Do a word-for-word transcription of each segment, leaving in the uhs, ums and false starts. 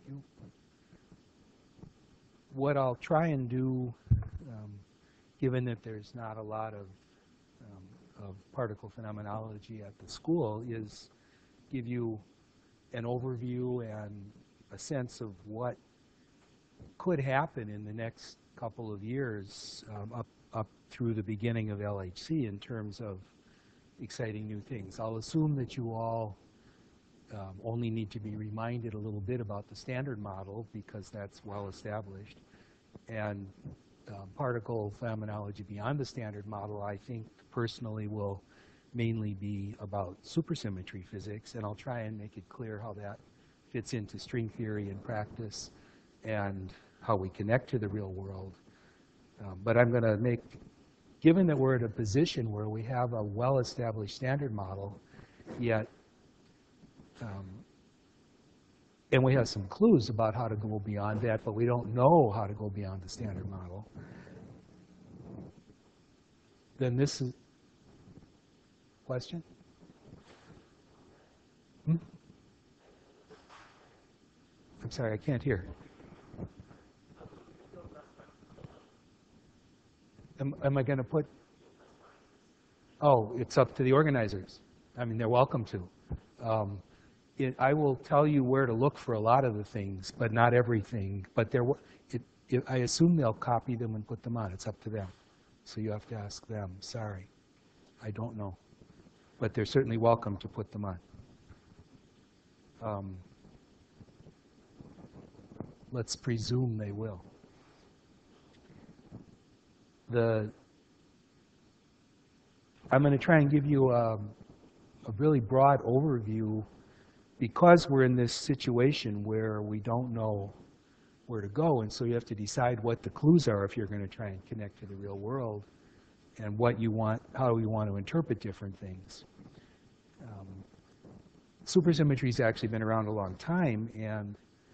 you. What I'll try and do, um, given that there's not a lot of, um, of particle phenomenology at the school, is give you an overview and a sense of what could happen in the next couple of years um, up, up through the beginning of L H C in terms of exciting new things. I'll assume that you all um, only need to be reminded a little bit about the standard model because that's well established. And um, particle phenomenology beyond the standard model, I think personally will mainly be about supersymmetry physics, and I'll try and make it clear how that fits into string theory and practice and how we connect to the real world. Um, but I'm going to make, given that we're at a position where we have a well-established standard model, yet, um, and we have some clues about how to go beyond that, but we don't know how to go beyond the standard model, then this is, question? Hmm? I'm sorry, I can't hear. Am, am I going to put? Oh, it's up to the organizers. I mean, they're welcome to. Um, it, I will tell you where to look for a lot of the things, but not everything. But there, it, it, I assume they'll copy them and put them on. It's up to them. So you have to ask them. Sorry, I don't know. But they're certainly welcome to put them on. Um, let's presume they will. The, I'm going to try and give you a, a really broad overview because we're in this situation where we don't know where to go, and so you have to decide what the clues are if you're going to try and connect to the real world and what you want, how you want to interpret different things. Um, supersymmetry has actually been around a long time, and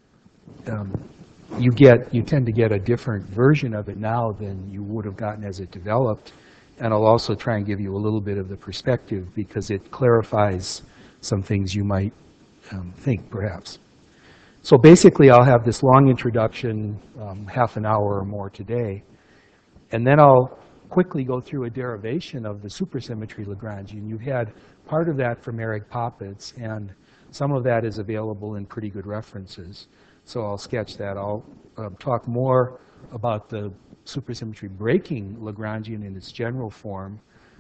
um, you get, you tend to get a different version of it now than you would have gotten as it developed. And I'll also try and give you a little bit of the perspective because it clarifies some things you might um, think, perhaps. So basically, I'll have this long introduction, um, half an hour or more today, and then I'll quickly go through a derivation of the supersymmetry Lagrangian. You've had part of that from Eric Poppets, and some of that is available in pretty good references. So I'll sketch that. I'll uh, talk more about the supersymmetry breaking Lagrangian in its general form.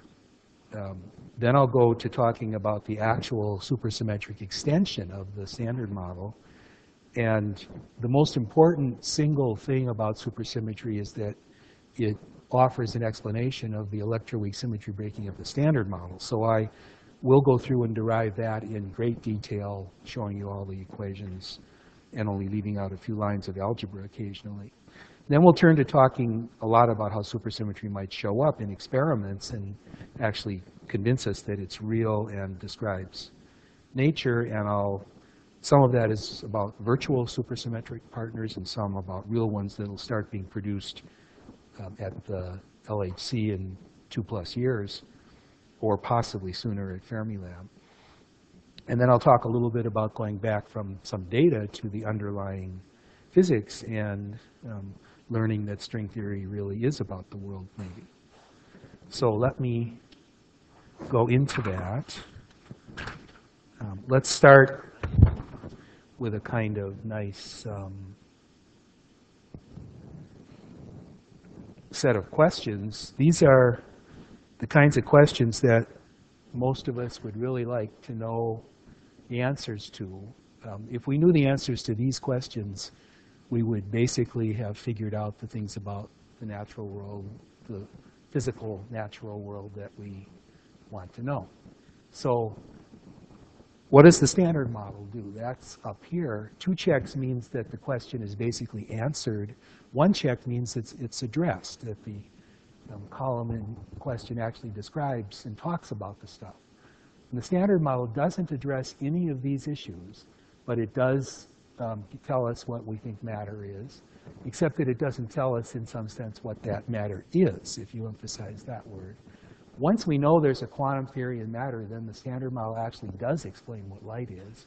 Um, then I'll go to talking about the actual supersymmetric extension of the standard model. And the most important single thing about supersymmetry is that it offers an explanation of the electroweak symmetry breaking of the standard model. So I will go through and derive that in great detail, showing you all the equations and only leaving out a few lines of algebra occasionally. Then we'll turn to talking a lot about how supersymmetry might show up in experiments and actually convince us that it's real and describes nature. And I'll, some of that is about virtual supersymmetric partners and some about real ones that will start being produced um, at the L H C in two plus years, or possibly sooner at Fermilab. And then I'll talk a little bit about going back from some data to the underlying physics and um, learning that string theory really is about the world, maybe. So let me go into that. Um, let's start with a kind of nice um, set of questions. These are the kinds of questions that most of us would really like to know the answers to. Um, if we knew the answers to these questions, we would basically have figured out the things about the natural world, the physical natural world that we want to know. So what does the standard model do? That's up here. Two checks means that the question is basically answered. One check means it's, it's addressed, that the um, column in question actually describes and talks about the stuff. And the standard model doesn't address any of these issues, but it does um, tell us what we think matter is, except that it doesn't tell us in some sense what that matter is, if you emphasize that word. Once we know there's a quantum theory in matter, then the standard model actually does explain what light is.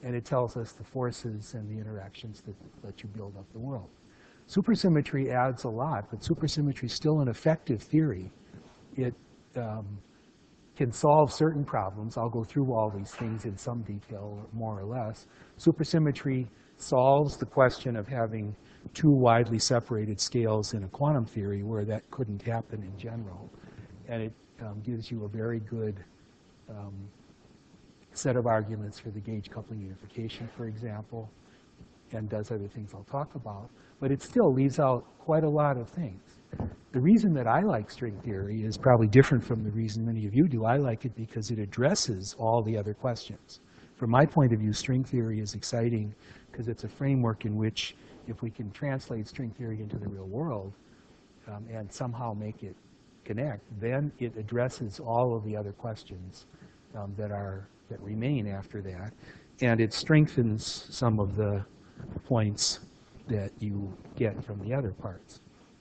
and it tells us the forces and the interactions that let you build up the world. Supersymmetry adds a lot, but supersymmetry is still an effective theory. It um, can solve certain problems. I'll go through all these things in some detail, more or less. Supersymmetry solves the question of having two widely separated scales in a quantum theory where that couldn't happen in general. And it um, gives you a very good um, set of arguments for the gauge coupling unification, for example, and does other things I'll talk about. But it still leaves out quite a lot of things. The reason that I like string theory is probably different from the reason many of you do. I like it because it addresses all the other questions. From my point of view, string theory is exciting because it's a framework in which, if we can translate string theory into the real world um, and somehow make it connect, then it addresses all of the other questions um, that are that remain after that, and it strengthens some of the points that you get from the other parts.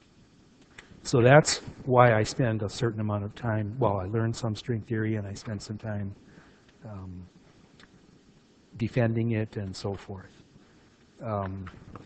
So that's why I spend a certain amount of time. Well, I learned some string theory, and I spent some time um, defending it and so forth. Um,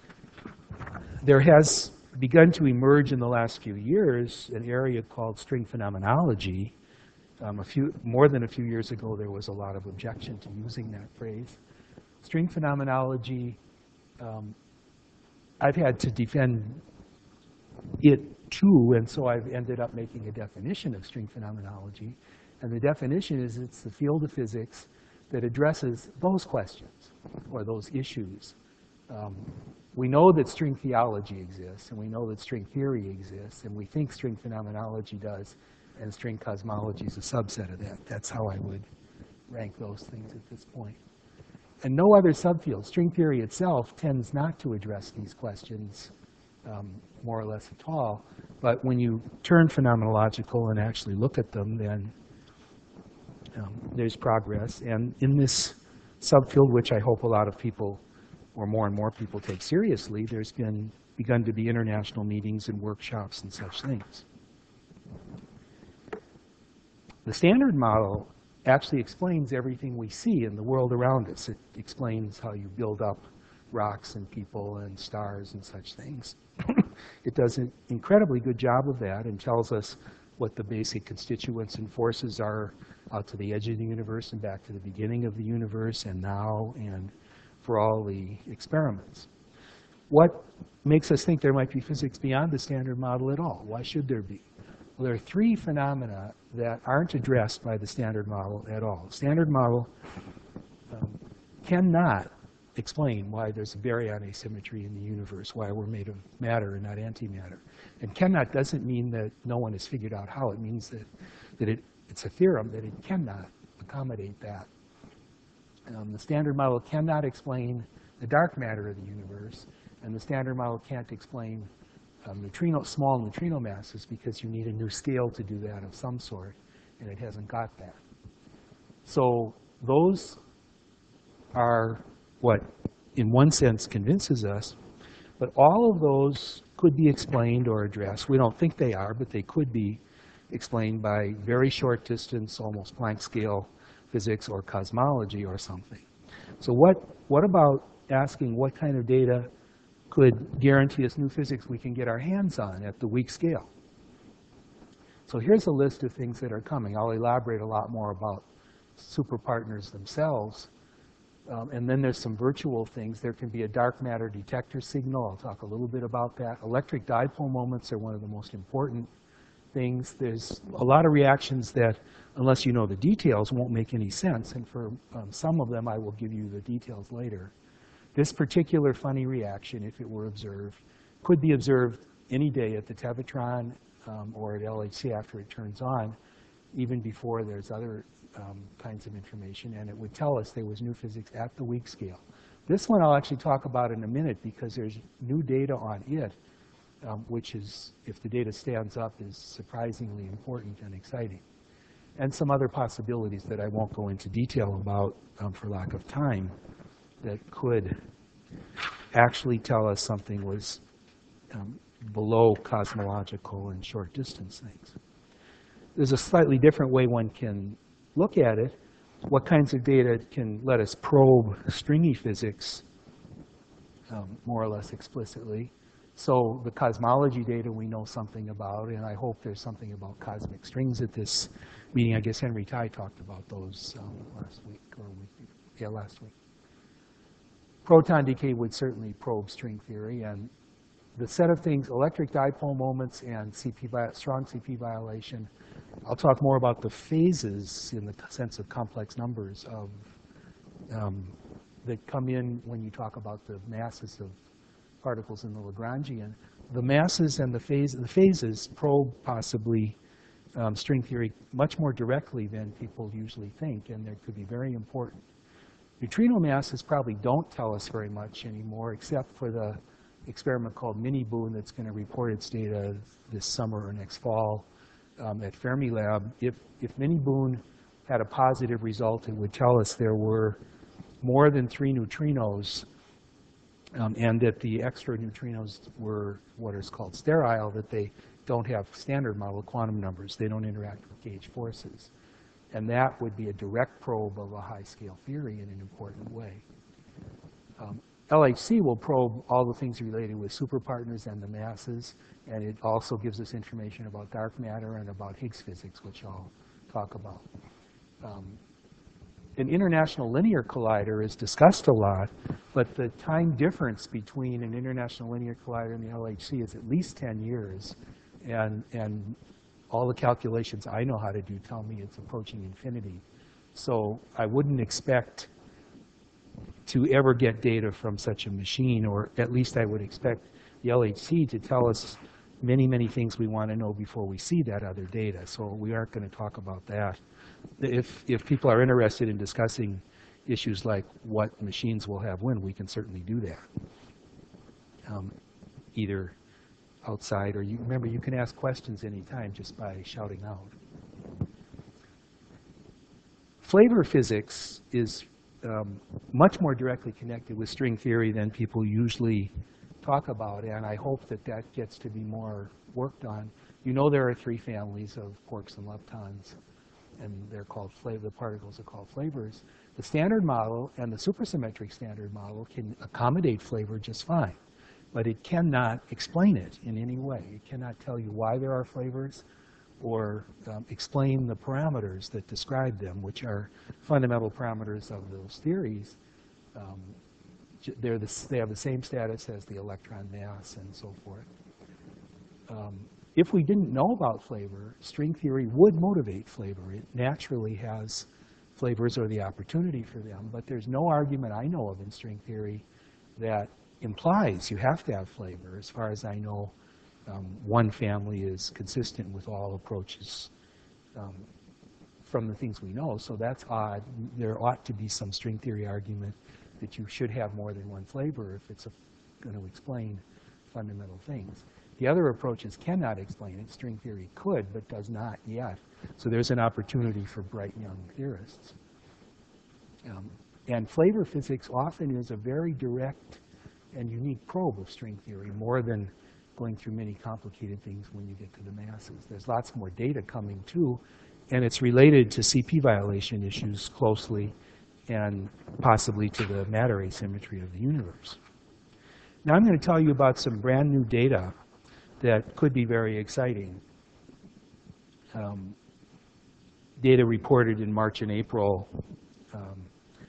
there has begun to emerge in the last few years an area called string phenomenology. Um, a few, more than a few years ago, there was a lot of objection to using that phrase. String phenomenology, um, I've had to defend it too, and so I've ended up making a definition of string phenomenology. And the definition is it's the field of physics that addresses those questions or those issues. Um, we know that string theology exists, and we know that string theory exists, and we think string phenomenology does, and string cosmology is a subset of that. That's how I would rank those things at this point. And no other subfield. String theory itself tends not to address these questions um, more or less at all. But when you turn phenomenological and actually look at them, then um, there's progress. And in this subfield, which I hope a lot of people, or more and more people, take seriously, there's been begun to be international meetings and workshops and such things. The Standard Model actually explains everything we see in the world around us. It explains how you build up rocks and people and stars and such things. It does an incredibly good job of that and tells us what the basic constituents and forces are out to the edge of the universe and back to the beginning of the universe and now and for all the experiments. What makes us think there might be physics beyond the Standard Model at all? Why should there be? Well, there are three phenomena that aren't addressed by the Standard Model at all. The Standard Model um, cannot explain why there's a baryon asymmetry in the universe, why we're made of matter and not antimatter. And cannot doesn't mean that no one has figured out how. It means that, that it, it's a theorem that it cannot accommodate that. Um, the Standard Model cannot explain the dark matter of the universe, and the Standard Model can't explain um, neutrino, small neutrino masses because you need a new scale to do that of some sort, and it hasn't got that. So those are what, in one sense, convinces us. But all of those could be explained or addressed. We don't think they are, but they could be explained by very short distance, almost Planck scale physics or cosmology or something. So what, what about asking what kind of data could guarantee us new physics we can get our hands on at the weak scale? So here's a list of things that are coming. I'll elaborate a lot more about superpartners themselves. Um, and then there's some virtual things. There can be a dark matter detector signal. I'll talk a little bit about that. Electric dipole moments are one of the most important things. There's a lot of reactions that, unless you know the details, won't make any sense. And for um, some of them, I will give you the details later. This particular funny reaction, if it were observed, could be observed any day at the Tevatron um, or at L H C after it turns on, even before there's other Um, kinds of information, and it would tell us there was new physics at the weak scale. This one I'll actually talk about in a minute because there's new data on it, um, which is, if the data stands up, is surprisingly important and exciting. And some other possibilities that I won't go into detail about um, for lack of time that could actually tell us something was um, below cosmological and short distance things. There's a slightly different way one can look at it. what kinds of data can let us probe stringy physics um, more or less explicitly. So the cosmology data we know something about, and I hope there's something about cosmic strings at this meeting. I guess Henry Tai talked about those um, last week, or week, yeah, last week. Proton decay would certainly probe string theory, and the set of things, electric dipole moments and C P, strong C P violation. I'll talk more about the phases in the sense of complex numbers of um, that come in when you talk about the masses of particles in the Lagrangian. The masses and the, phase, the phases probe possibly um, string theory much more directly than people usually think, and they could be very important. Neutrino masses probably don't tell us very much anymore, except for the experiment called Mini-Boon that's going to report its data this summer or next fall um, at Fermilab. If, if Mini-Boon had a positive result, it would tell us there were more than three neutrinos, um, and that the extra neutrinos were what is called sterile, that they don't have standard model quantum numbers. They don't interact with gauge forces. And that would be a direct probe of a high-scale theory in an important way. Um, L H C will probe all the things related with superpartners and the masses, and it also gives us information about dark matter and about Higgs physics, which I'll talk about. Um, an international linear collider is discussed a lot, but the time difference between an international linear collider and the L H C is at least ten years, and, and all the calculations I know how to do tell me it's approaching infinity. So I wouldn't expect to ever get data from such a machine, or at least I would expect the L H C to tell us many, many things we want to know before we see that other data. So we aren't going to talk about that. If, if people are interested in discussing issues like what machines will have when, we can certainly do that. Um, either outside, or you remember, you can ask questions anytime just by shouting out. Flavor physics is um, much more directly connected with string theory than people usually talk about, and I hope that that gets to be more worked on. You know there are three families of quarks and leptons, and they're called flavor, the particles are called flavors. The standard model and the supersymmetric standard model can accommodate flavor just fine, but it cannot explain it in any way. It cannot tell you why there are flavors or um, explain the parameters that describe them, which are fundamental parameters of those theories. Um, they're the, they have the same status as the electron mass and so forth. Um, if we didn't know about flavor, string theory would motivate flavor. It naturally has flavors or the opportunity for them, but there's no argument I know of in string theory that implies you have to have flavor. As far as I know, um, one family is consistent with all approaches um, from the things we know, so that's odd. There ought to be some string theory argument that you should have more than one flavor if it's going to explain fundamental things. The other approaches cannot explain it. String theory could, but does not yet. So there's an opportunity for bright young theorists. Um, and flavor physics often is a very direct and unique probe of string theory, more than going through many complicated things when you get to the masses. There's lots more data coming too, and it's related to C P violation issues closely, and possibly to the matter asymmetry of the universe. Now I'm going to tell you about some brand new data that could be very exciting. Um, data reported in March and April. Um,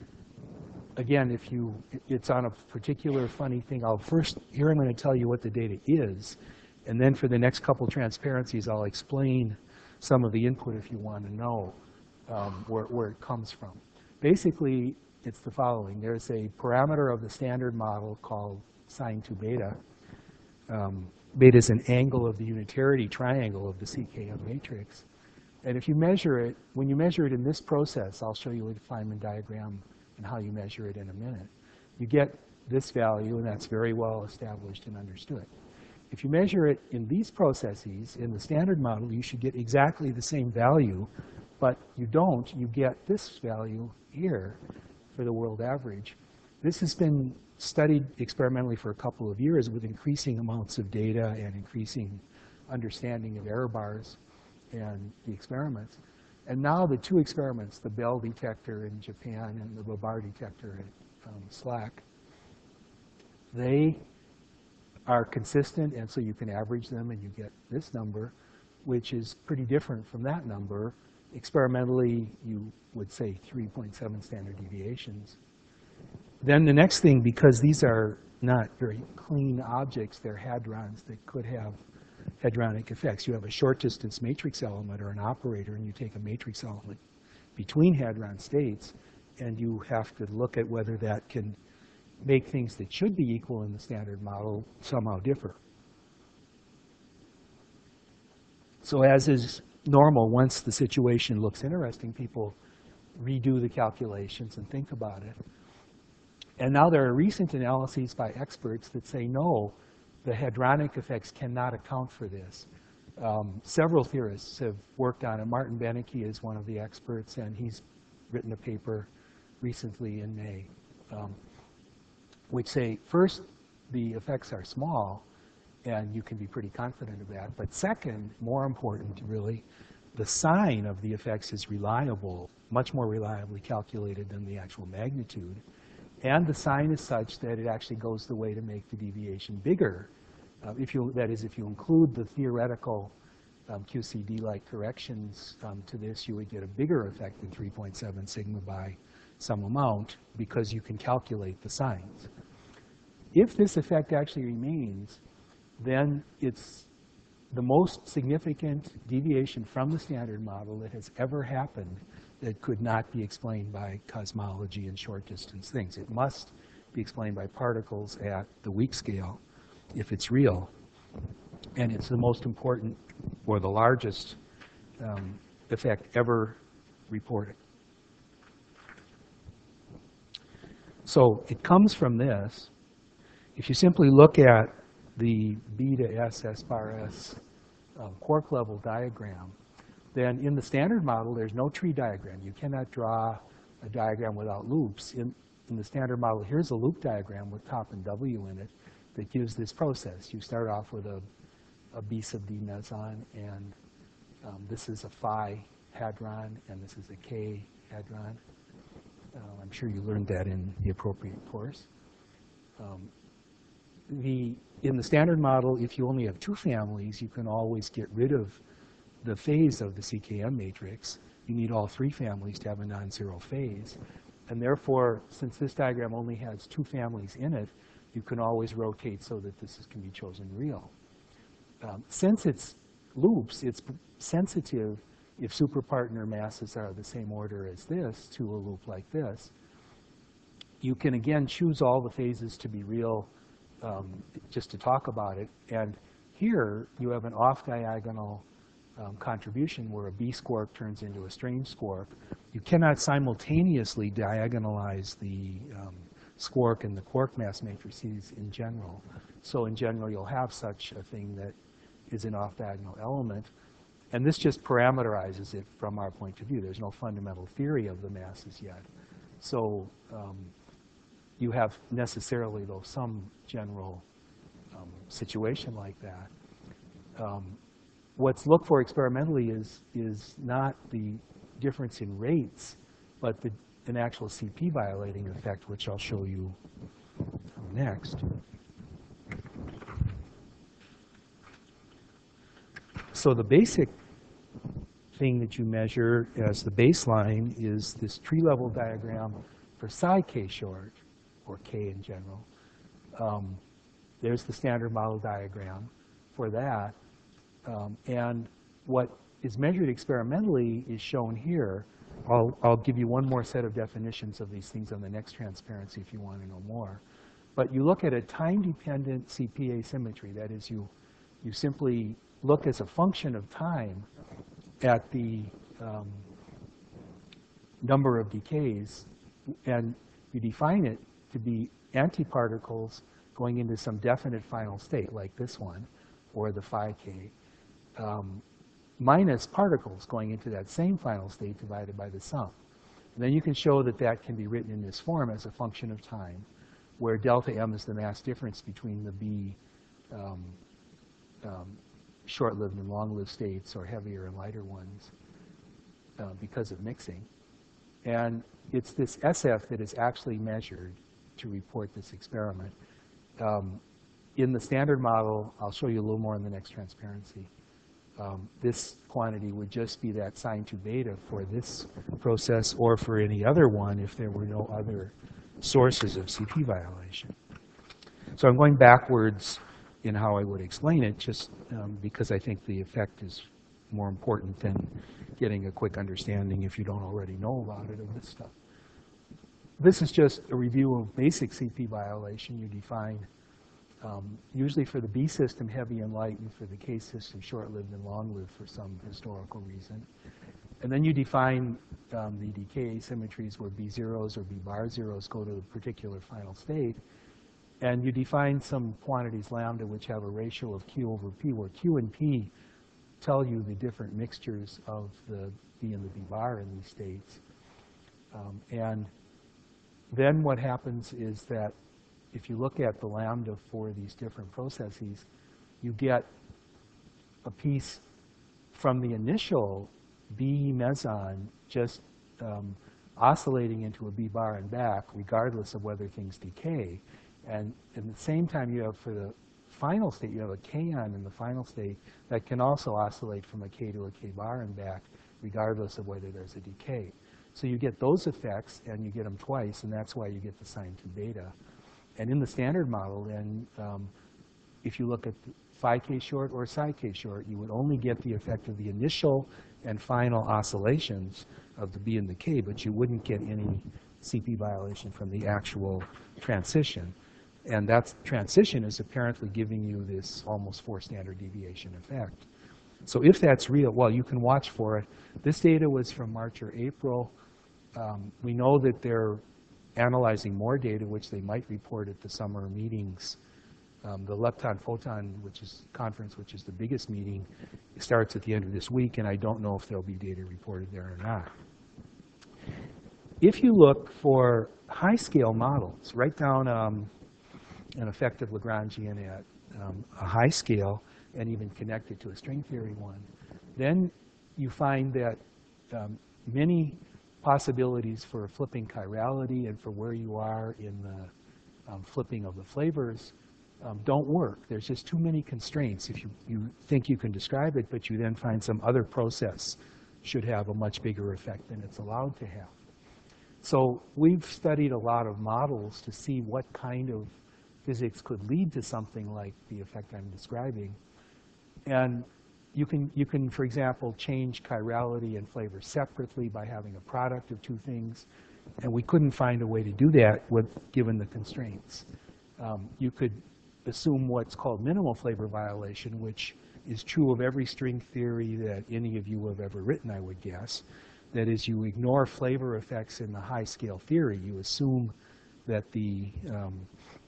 again, if you, it's on a particular funny thing. I'll first, here I'm going to tell you what the data is, and then for the next couple transparencies, I'll explain some of the input if you want to know um, where, where it comes from. Basically, it's the following. There's a parameter of the standard model called sine two beta. Um, beta is an angle of the unitarity triangle of the C K M matrix. And if you measure it, when you measure it in this process, I'll show you a Feynman diagram and how you measure it in a minute. You get this value, and that's very well established and understood. If you measure it in these processes, in the standard model, you should get exactly the same value, but you don't. You get this value here for the world average. This has been studied experimentally for a couple of years with increasing amounts of data and increasing understanding of error bars and the experiments. And now the two experiments, the Bell detector in Japan and the Babar detector at um, SLAC, they are consistent, and so you can average them and you get this number, which is pretty different from that number. Experimentally, you would say three point seven standard deviations. Then the next thing, because these are not very clean objects, they're hadrons that could have hadronic effects. You have a short distance matrix element or an operator, and you take a matrix element between hadron states, and you have to look at whether that can make things that should be equal in the standard model somehow differ. So as is normal, once the situation looks interesting, people redo the calculations and think about it. And now there are recent analyses by experts that say, no, the hadronic effects cannot account for this. Um, several theorists have worked on it. Martin Benecke is one of the experts, and he's written a paper recently in May, um, which say, first, the effects are small, and you can be pretty confident of that. But second, more important really, the sign of the effects is reliable, much more reliably calculated than the actual magnitude. And the sign is such that it actually goes the way to make the deviation bigger. Uh, if you, that is, if you include the theoretical um, Q C D-like corrections um, to this, you would get a bigger effect than three point seven sigma by some amount because you can calculate the signs. If this effect actually remains, then it's the most significant deviation from the standard model that has ever happened that could not be explained by cosmology and short distance things. It must be explained by particles at the weak scale if it's real. And it's the most important or the largest um, effect ever reported. So it comes from this. If you simply look at the B to S, S bar S um, quark level diagram, then in the standard model, there's no tree diagram. You cannot draw a diagram without loops. In, in the standard model, here's a loop diagram with top and W in it that gives this process. You start off with a, a B sub D meson, and um, this is a phi hadron, and this is a K hadron. Uh, I'm sure you learned that in the appropriate course. Um, the, in the standard model, if you only have two families, you can always get rid of the phase of the C K M matrix. You need all three families to have a non-zero phase. And therefore, since this diagram only has two families in it, you can always rotate so that this is, can be chosen real. Um, since it's loops, it's sensitive if superpartner masses are the same order as this to a loop like this. You can, again, choose all the phases to be real um, just to talk about it. And here, you have an off-diagonal Um, contribution where a B squark turns into a strange squark. You cannot simultaneously diagonalize the um, squark and the quark mass matrices in general. So in general, you'll have such a thing that is an off-diagonal element. And this just parameterizes it from our point of view. There's no fundamental theory of the masses yet. So um, you have necessarily, though, some general um, situation like that. Um, What's looked for experimentally is, is not the difference in rates, but the, an actual C P violating effect, which I'll show you next. So the basic thing that you measure as the baseline is this tree level diagram for psi k short, or K in general. Um, there's the standard model diagram for that. Um, and what is measured experimentally is shown here. I'll, I'll give you one more set of definitions of these things on the next transparency if you want to know more. But you look at a time-dependent C P asymmetry. That is, you, you simply look as a function of time at the um, number of decays, and you define it to be antiparticles going into some definite final state, like this one, or the phi k. Um, minus particles going into that same final state divided by the sum. And then you can show that that can be written in this form as a function of time, where delta m is the mass difference between the B um, um, short-lived and long-lived states, or heavier and lighter ones. uh, because of mixing. And it's this S F that is actually measured to report this experiment. Um, in the standard model, I'll show you a little more in the next transparency. Um, this quantity would just be that sine two beta for this process or for any other one if there were no other sources of C P violation. So I'm going backwards in how I would explain it, just um, because I think the effect is more important than getting a quick understanding, if you don't already know about it, of this stuff. This is just a review of basic C P violation. You define, um, usually for the B system, heavy and light, and for the K system, short-lived and long-lived for some historical reason. And then you define um, the decay asymmetries where B zeros or B bar zeros go to a particular final state. And you define some quantities lambda which have a ratio of Q over P, where Q and P tell you the different mixtures of the B and the B bar in these states. Um, and then what happens is that if you look at the lambda for these different processes, you get a piece from the initial B meson just um, oscillating into a B bar and back, regardless of whether things decay. And at the same time, you have for the final state, you have a K-on in the final state that can also oscillate from a K to a K bar and back, regardless of whether there's a decay. So you get those effects, and you get them twice, and that's why you get the sine two beta. And in the standard model, then, um, if you look at phi k short or psi k short, you would only get the effect of the initial and final oscillations of the B and the K, but you wouldn't get any C P violation from the actual transition. And that transition is apparently giving you this almost four standard deviation effect. So if that's real, well, you can watch for it. This data was from March or April. Um, we know that they're analyzing more data, which they might report at the summer meetings. Um, the Lepton Photon, which is conference, which is the biggest meeting, starts at the end of this week, and I don't know if there'll be data reported there or not. If you look for high-scale models, write down um, an effective Lagrangian at um, a high scale and even connect it to a string theory one, then you find that um, many possibilities for flipping chirality and for where you are in the um, flipping of the flavors um, don't work. There's just too many constraints. If you, you think you can describe it, but you then find some other process should have a much bigger effect than it's allowed to have. So we've studied a lot of models to see what kind of physics could lead to something like the effect I'm describing. And you can, you can, for example, change chirality and flavor separately by having a product of two things. And we couldn't find a way to do that with, given the constraints. Um, you could assume what's called minimal flavor violation, which is true of every string theory that any of you have ever written, I would guess. That is, you ignore flavor effects in the high-scale theory. You assume that the um,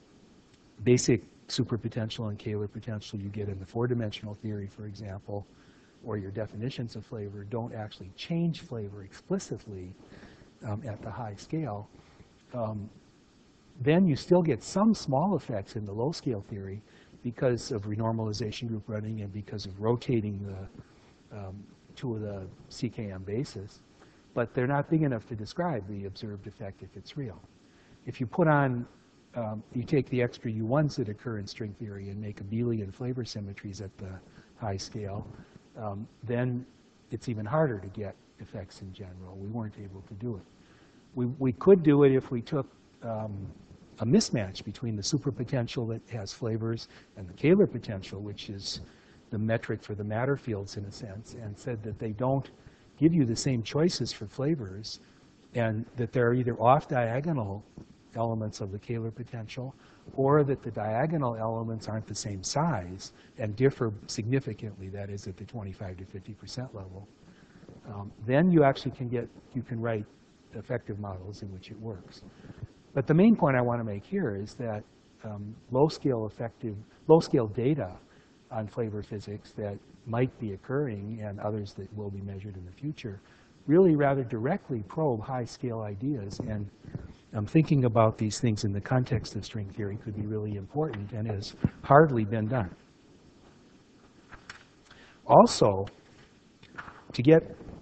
basic superpotential and Kähler potential you get in the four-dimensional theory, for example, or your definitions of flavor don't actually change flavor explicitly um, at the high scale. Um, then you still get some small effects in the low-scale theory because of renormalization group running and because of rotating the um, two of the C K M bases. But they're not big enough to describe the observed effect if it's real. If you put on Um, you take the extra U ones that occur in string theory and make abelian flavor symmetries at the high scale, um, then it's even harder to get effects in general. We weren't able to do it. We, we could do it if we took um, a mismatch between the superpotential that has flavors and the Kähler potential, which is the metric for the matter fields in a sense, and said that they don't give you the same choices for flavors and that they're either off-diagonal elements of the Kähler potential, or that the diagonal elements aren't the same size and differ significantly, that is at the twenty-five to fifty percent level, um, then you actually can get, you can write effective models in which it works. But the main point I want to make here is that um, low-scale effective, low-scale data on flavor physics that might be occurring and others that will be measured in the future really rather directly probe high-scale ideas. And Um, thinking about these things in the context of string theory could be really important and has hardly been done. Also, to get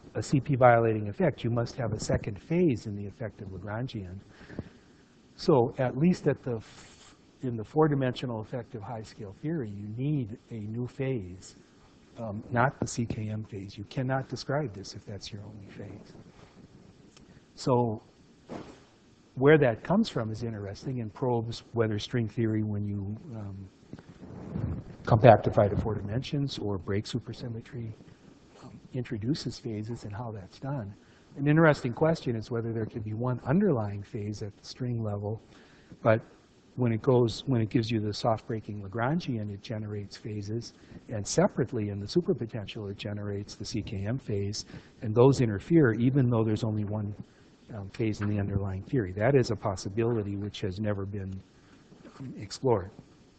a C P violating effect, you must have a second phase in the effective Lagrangian. So at least at the f in the four-dimensional effective high-scale theory, you need a new phase, um, not the C K M phase. You cannot describe this if that's your only phase. So where that comes from is interesting and probes weather string theory when you um, compactify to four dimensions or break supersymmetry, um, introduces phases and how that's done. An interesting question is whether there could be one underlying phase at the string level, but when it goes, when it gives you the soft breaking Lagrangian, it generates phases, and separately in the superpotential, it generates the C K M phase, and those interfere even though there's only one um, phase in the underlying theory. That is a possibility which has never been um, explored.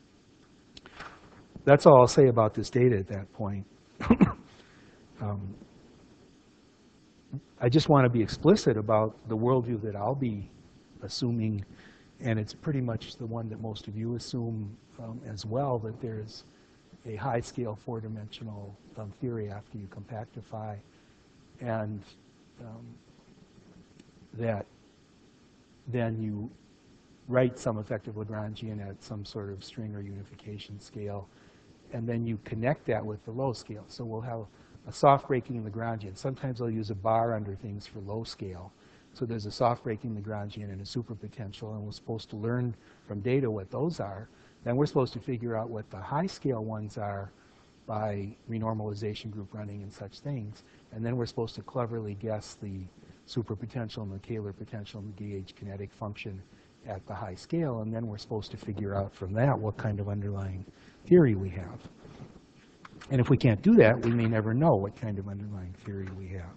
That's all I'll say about this data at that point. um, I just want to be explicit about the worldview that I'll be assuming, and it's pretty much the one that most of you assume um, as well, that there's a high-scale four-dimensional um, theory after you compactify, and um, that then you write some effective Lagrangian at some sort of string or unification scale, and then you connect that with the low scale. So we'll have a soft breaking Lagrangian. Sometimes I'll use a bar under things for low scale. So there's a soft breaking Lagrangian and a superpotential, and we're supposed to learn from data what those are. Then we're supposed to figure out what the high scale ones are by renormalization group running and such things. And then we're supposed to cleverly guess the superpotential and the Kähler potential and the gauge kinetic function at the high scale. And then we're supposed to figure out from that what kind of underlying theory we have. And if we can't do that, we may never know what kind of underlying theory we have.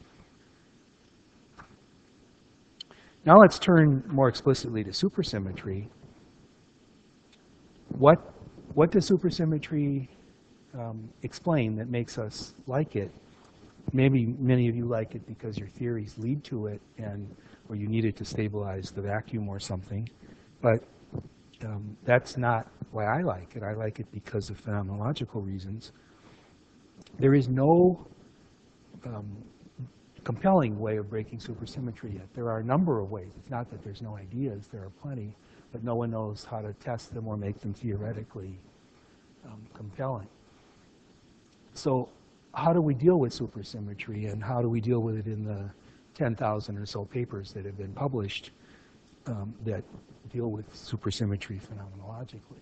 Now let's turn more explicitly to supersymmetry. What, what does supersymmetry um, explain that makes us like it? Maybe many of you like it because your theories lead to it, and or you need it to stabilize the vacuum or something. But um, that's not why I like it. I like it because of phenomenological reasons. There is no um, compelling way of breaking supersymmetry yet. There are a number of ways. It's not that there's no ideas. There are plenty, but no one knows how to test them or make them theoretically um, compelling. So how do we deal with supersymmetry, and how do we deal with it in the ten thousand or so papers that have been published um, that deal with supersymmetry phenomenologically?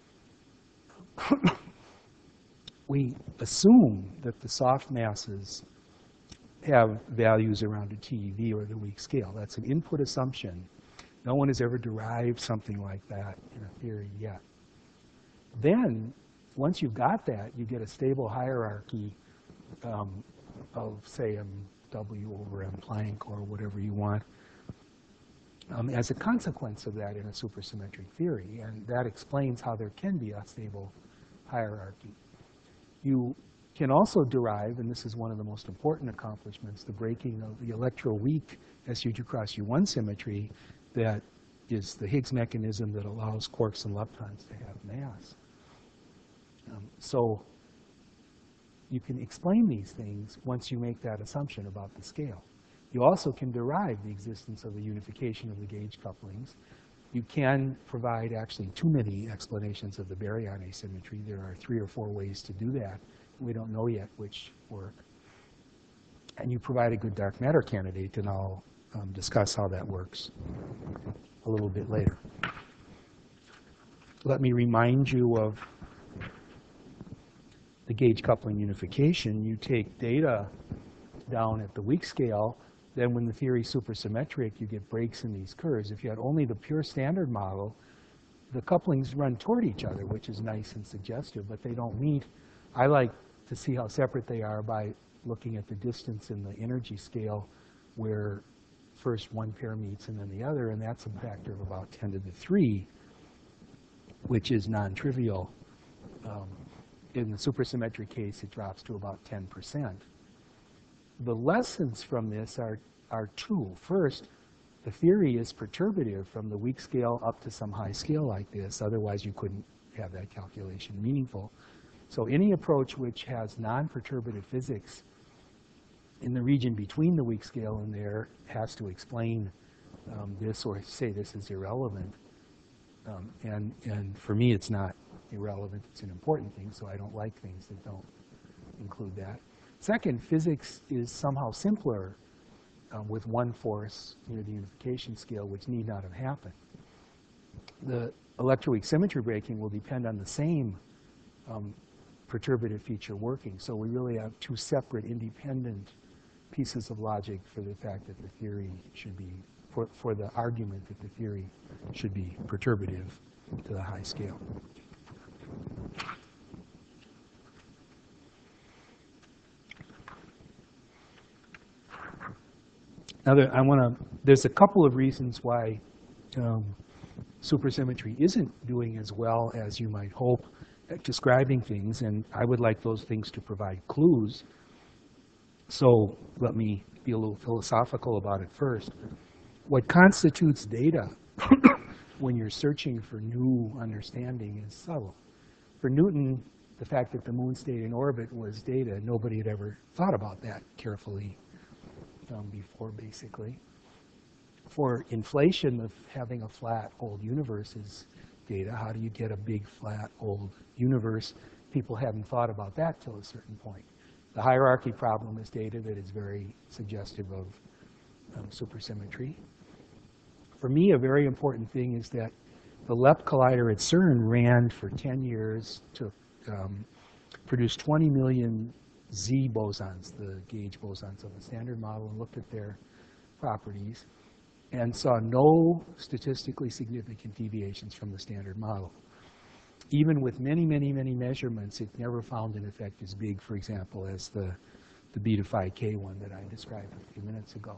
We assume that the soft masses have values around a T E V or the weak scale. That's an input assumption. No one has ever derived something like that in a theory yet. Then, once you've got that, you get a stable hierarchy um, of, say, M W over M Planck or whatever you want um, as a consequence of that in a supersymmetric theory. And that explains how there can be a stable hierarchy. You can also derive, and this is one of the most important accomplishments, the breaking of the electroweak S U two cross U one symmetry that is the Higgs mechanism that allows quarks and leptons to have mass. Um, so you can explain these things once you make that assumption about the scale. You also can derive the existence of the unification of the gauge couplings. You can provide actually too many explanations of the baryon asymmetry. There are three or four ways to do that. We don't know yet which work. And you provide a good dark matter candidate, and I'll um, discuss how that works a little bit later. Let me remind you of the gauge coupling unification. You take data down at the weak scale, then when the theory is supersymmetric, you get breaks in these curves. If you had only the pure standard model, the couplings run toward each other, which is nice and suggestive, but they don't meet. I like to see how separate they are by looking at the distance in the energy scale where first one pair meets and then the other, and that's a factor of about ten to the three, which is non-trivial. Um, in the supersymmetric case, it drops to about ten percent. The lessons from this are, are two. First, the theory is perturbative from the weak scale up to some high scale like this. Otherwise, you couldn't have that calculation meaningful. So any approach which has non-perturbative physics in the region between the weak scale and there has to explain um, this or say this is irrelevant. Um, and, and for me, it's not irrelevant. It's an important thing, so I don't like things that don't include that. Second, physics is somehow simpler um, with one force near the unification scale, which need not have happened. The electroweak symmetry breaking will depend on the same um, perturbative feature working. So we really have two separate independent pieces of logic for the fact that the theory should be, for, for the argument that the theory should be perturbative to the high scale. Now, there, I want to, there's a couple of reasons why um, supersymmetry isn't doing as well as you might hope at describing things, and I would like those things to provide clues. So let me be a little philosophical about it first. What constitutes data when you're searching for new understanding is subtle. For Newton, the fact that the moon stayed in orbit was data. Nobody had ever thought about that carefully um, before, basically. For inflation, of having a flat, old universe is data. How do you get a big, flat, old universe? People haven't thought about that till a certain point. The hierarchy problem is data that is very suggestive of um, supersymmetry. For me, a very important thing is that the LEP collider at CERN ran for ten years to um, produce twenty million Z bosons, the gauge bosons of the Standard Model, and looked at their properties and saw no statistically significant deviations from the Standard Model. Even with many, many, many measurements, it never found an effect as big, for example, as the, the beta phi k one that I described a few minutes ago.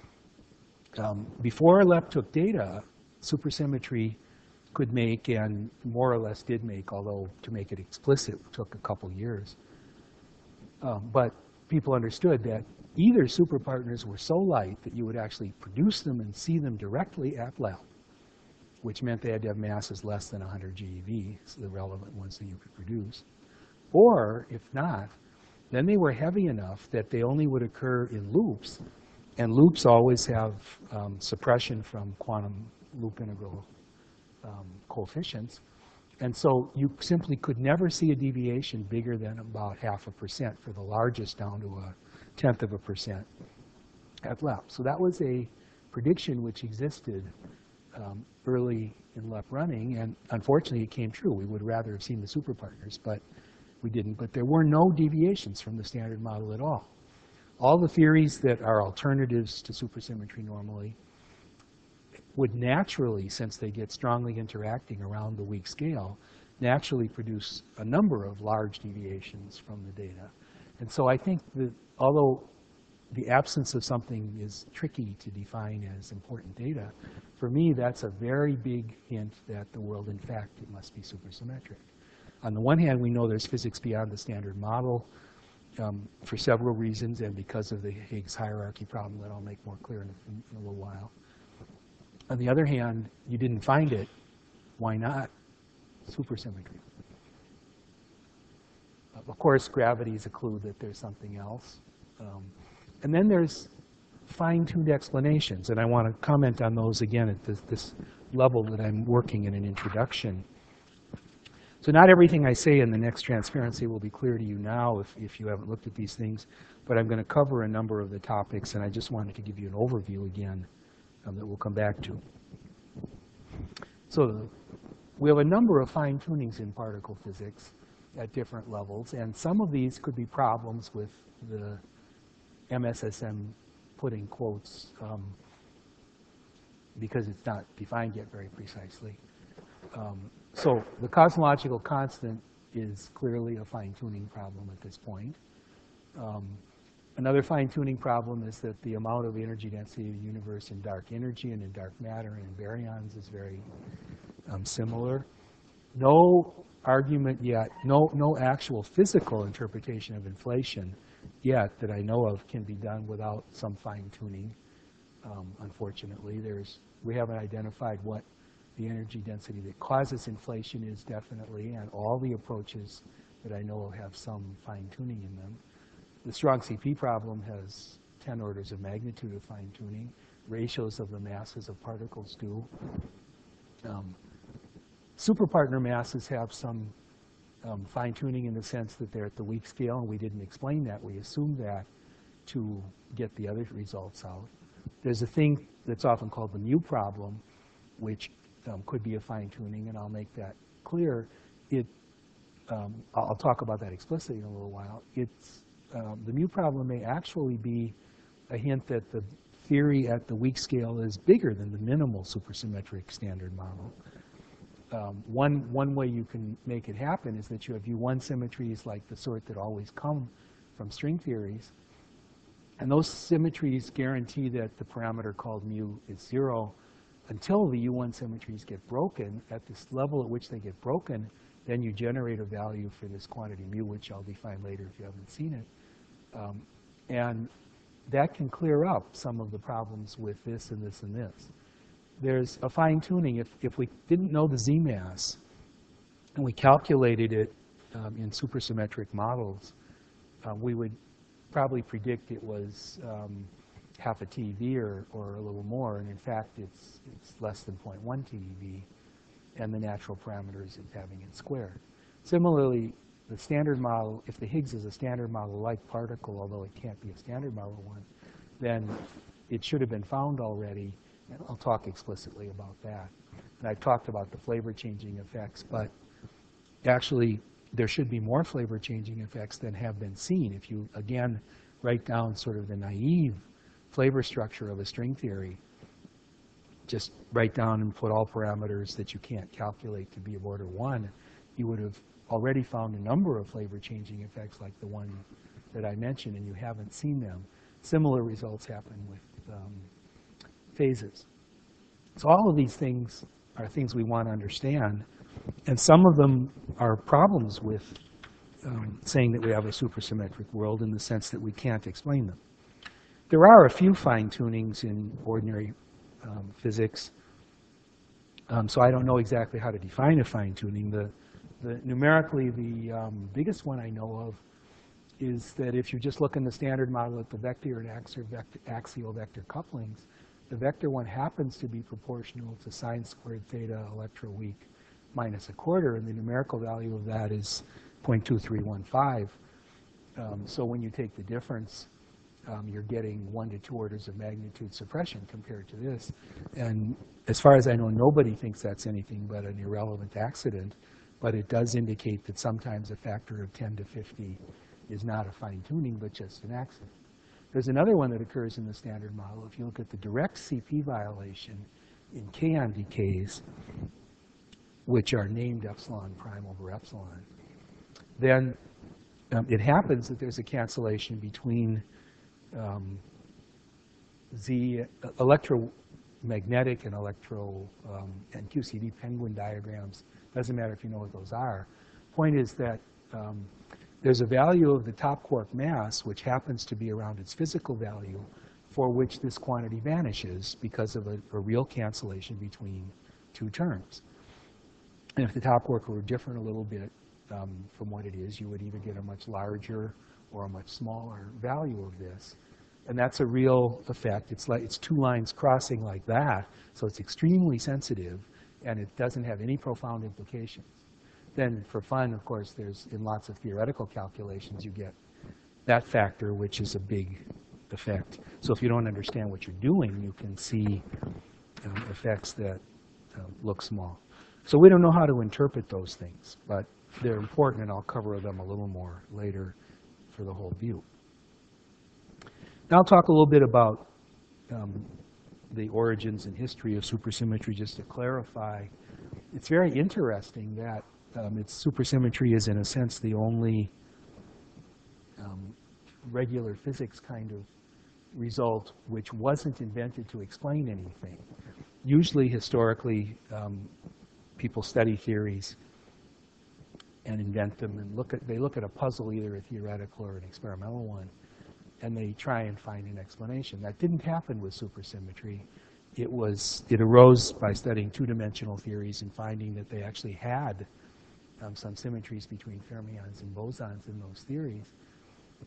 Um, before LEP took data, supersymmetry could make, and more or less did make, although to make it explicit took a couple years. Um, but people understood that either superpartners were so light that you would actually produce them and see them directly at LEP, which meant they had to have masses less than one hundred GeV, so the relevant ones that you could produce. Or, if not, then they were heavy enough that they only would occur in loops, and loops always have um, suppression from quantum loop integral um, coefficients. And so you simply could never see a deviation bigger than about half a percent for the largest down to a tenth of a percent at LEP. So that was a prediction which existed um, early in LEP running, and unfortunately it came true. We would rather have seen the superpartners, but we didn't. But there were no deviations from the Standard Model at all. All the theories that are alternatives to supersymmetry normally would naturally, since they get strongly interacting around the weak scale, naturally produce a number of large deviations from the data. And so I think that although the absence of something is tricky to define as important data, for me that's a very big hint that the world, in fact, it must be supersymmetric. On the one hand, we know there's physics beyond the Standard Model um, for several reasons, and because of the Higgs hierarchy problem that I'll make more clear in a, in a little while. On the other hand, you didn't find it. Why not? Supersymmetry. Of course, gravity is a clue that there's something else. Um, and then there's fine-tuned explanations, and I want to comment on those again at this, this level that I'm working in an introduction. So not everything I say in the next transparency will be clear to you now if, if you haven't looked at these things, but I'm going to cover a number of the topics, and I just wanted to give you an overview again um, that we'll come back to. So we have a number of fine-tunings in particle physics at different levels, and some of these could be problems with the M S S M putting quotes um, because it's not defined yet very precisely. Um, so the cosmological constant is clearly a fine-tuning problem at this point. Um, another fine-tuning problem is that the amount of energy density of the universe in dark energy and in dark matter and in baryons is very um, similar. No argument yet, no, no actual physical interpretation of inflation yet that I know of can be done without some fine-tuning. Um, unfortunately, there's, we haven't identified what the energy density that causes inflation is definitely, and all the approaches that I know of have some fine-tuning in them. The strong C P problem has ten orders of magnitude of fine-tuning. Ratios of the masses of particles do. Um, superpartner masses have some um, fine-tuning in the sense that they're at the weak scale, and we didn't explain that. We assumed that to get the other results out. There's a thing that's often called the mu problem, which um, could be a fine-tuning, and I'll make that clear. It, um, I'll talk about that explicitly in a little while. It's, um, the mu problem may actually be a hint that the theory at the weak scale is bigger than the minimal supersymmetric standard model. Um, one, one way you can make it happen is that you have U one symmetries like the sort that always come from string theories. And those symmetries guarantee that the parameter called mu is zero until the U one symmetries get broken. At this level at which they get broken, then you generate a value for this quantity mu, which I'll define later if you haven't seen it. Um, and that can clear up some of the problems with this and this and this. There's a fine-tuning. If, if we didn't know the Z-mass and we calculated it um, in supersymmetric models, uh, we would probably predict it was um, half a T eV or, or a little more. And in fact, it's, it's less than zero point one T eV. And the natural parameters is having it squared. Similarly, the standard model, if the Higgs is a standard model-like particle, although it can't be a standard model one, then it should have been found already. And I'll talk explicitly about that. And I've talked about the flavor-changing effects, but actually, there should be more flavor-changing effects than have been seen. If you, again, write down sort of the naive flavor structure of a string theory, just write down and put all parameters that you can't calculate to be of order one, you would have already found a number of flavor-changing effects like the one that I mentioned, and you haven't seen them. Similar results happen with um, phases. So all of these things are things we want to understand, and some of them are problems with um, saying that we have a supersymmetric world in the sense that we can't explain them. There are a few fine-tunings in ordinary um, physics, um, so I don't know exactly how to define a fine-tuning. The, the, numerically, the um, biggest one I know of is that if you just look in the standard model at the vector and axial vector, axial vector couplings, the vector one happens to be proportional to sine squared theta electroweak minus a quarter, and the numerical value of that is zero point two three one five. Um, so when you take the difference, um, you're getting one to two orders of magnitude suppression compared to this. And as far as I know, nobody thinks that's anything but an irrelevant accident, but it does indicate that sometimes a factor of ten to fifty is not a fine-tuning, but just an accident. There's another one that occurs in the standard model. If you look at the direct C P violation in kaon decays, which are named epsilon prime over epsilon, then um, it happens that there's a cancellation between um, Z uh, electromagnetic and electro um, and Q C D penguin diagrams. Doesn't matter if you know what those are. Point is that um, there's a value of the top quark mass, which happens to be around its physical value, for which this quantity vanishes because of a, a real cancellation between two terms. And if the top quark were different a little bit um, from what it is, you would either get a much larger or a much smaller value of this. And that's a real effect. It's like it's two lines crossing like that, so it's extremely sensitive, and it doesn't have any profound implications. Then for fun, of course, there's in lots of theoretical calculations, you get that factor, which is a big effect. So if you don't understand what you're doing, you can see um, effects that uh, look small. So we don't know how to interpret those things, but they're important, and I'll cover them a little more later for the whole view. Now I'll talk a little bit about um, the origins and history of supersymmetry, just to clarify. It's very interesting that um, its supersymmetry is, in a sense, the only um, regular physics kind of result which wasn't invented to explain anything. Usually, historically, um, people study theories and invent them and look at, they look at a puzzle, either a theoretical or an experimental one, and they try and find an explanation. That didn't happen with supersymmetry. It was, it arose by studying two-dimensional theories and finding that they actually had um, some symmetries between fermions and bosons in those theories.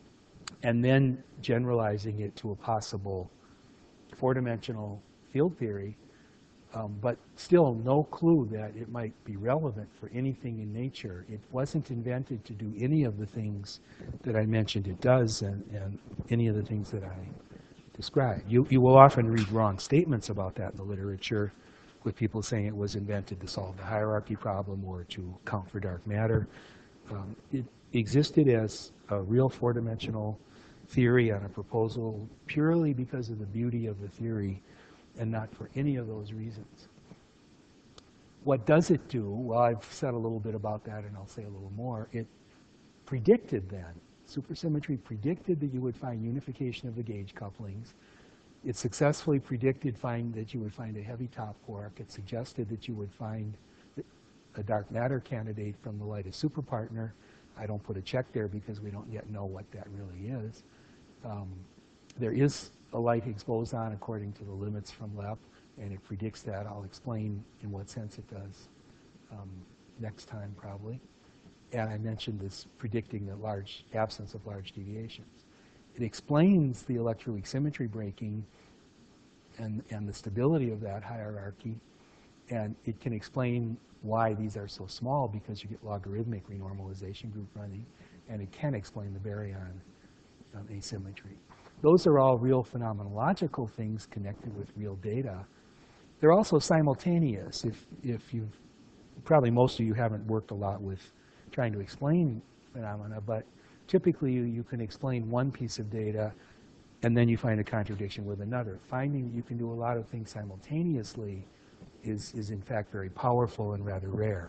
and then generalizing it to a possible four-dimensional field theory, um, but still no clue that it might be relevant for anything in nature. It wasn't invented to do any of the things that I mentioned it does, and, and any of the things that I described. You, you will often read wrong statements about that in the literature, with people saying it was invented to solve the hierarchy problem or to account for dark matter. Um, it existed as a real four-dimensional theory on a proposal purely because of the beauty of the theory and not for any of those reasons. What does it do? Well, I've said a little bit about that, and I'll say a little more. It predicted then, supersymmetry predicted that you would find unification of the gauge couplings. It successfully predicted find that you would find a heavy top quark. It suggested that you would find a dark matter candidate from the lightest superpartner. I don't put a check there because we don't yet know what that really is. Um, there is a light Higgs boson according to the limits from L E P, and it predicts that. I'll explain in what sense it does um, next time probably. And I mentioned this predicting the large absence of large deviations. It explains the electroweak symmetry breaking and, and the stability of that hierarchy. And it can explain why these are so small because you get logarithmic renormalization group running. And it can explain the baryon um, asymmetry. Those are all real phenomenological things connected with real data. They're also simultaneous. If, if you've, probably most of you haven't worked a lot with trying to explain phenomena, but typically, you, you can explain one piece of data, and then you find a contradiction with another. Finding that you can do a lot of things simultaneously is, is in fact, very powerful and rather rare.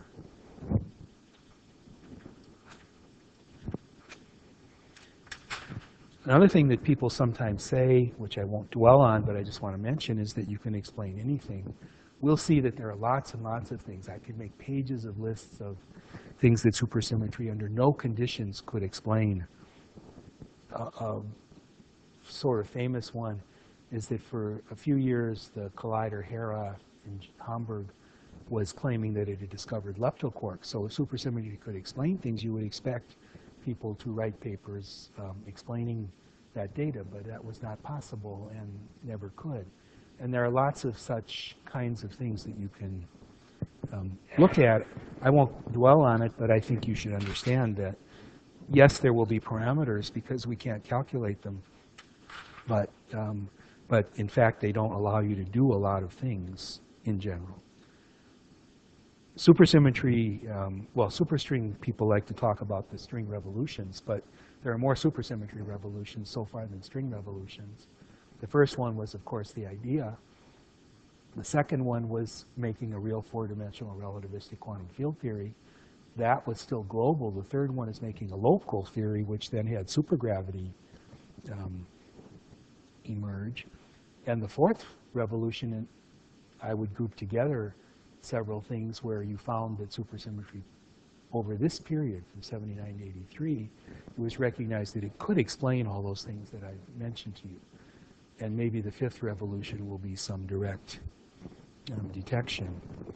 Another thing that people sometimes say, which I won't dwell on, but I just want to mention, is that you can explain anything. We'll see that there are lots and lots of things. I could make pages of lists of things that supersymmetry under no conditions could explain. Uh, a sort of famous one is that for a few years, the collider Hera in Hamburg was claiming that it had discovered leptoquarks. So if supersymmetry could explain things, you would expect people to write papers um, explaining that data, but that was not possible and never could. And there are lots of such kinds of things that you can um, look at. I won't dwell on it, but I think you should understand that, yes, there will be parameters because we can't calculate them, but, um, but in fact, they don't allow you to do a lot of things in general. Supersymmetry, um, well, superstring people like to talk about the string revolutions, but there are more supersymmetry revolutions so far than string revolutions. The first one was, of course, the idea. The second one was making a real four-dimensional relativistic quantum field theory. That was still global. The third one is making a local theory, which then had supergravity um, emerge. And the fourth revolution, and I would group together several things where you found that supersymmetry over this period from seventy-nine to eighty-three, it was recognized that it could explain all those things that I mentioned to you. And maybe the fifth revolution will be some direct um, detection.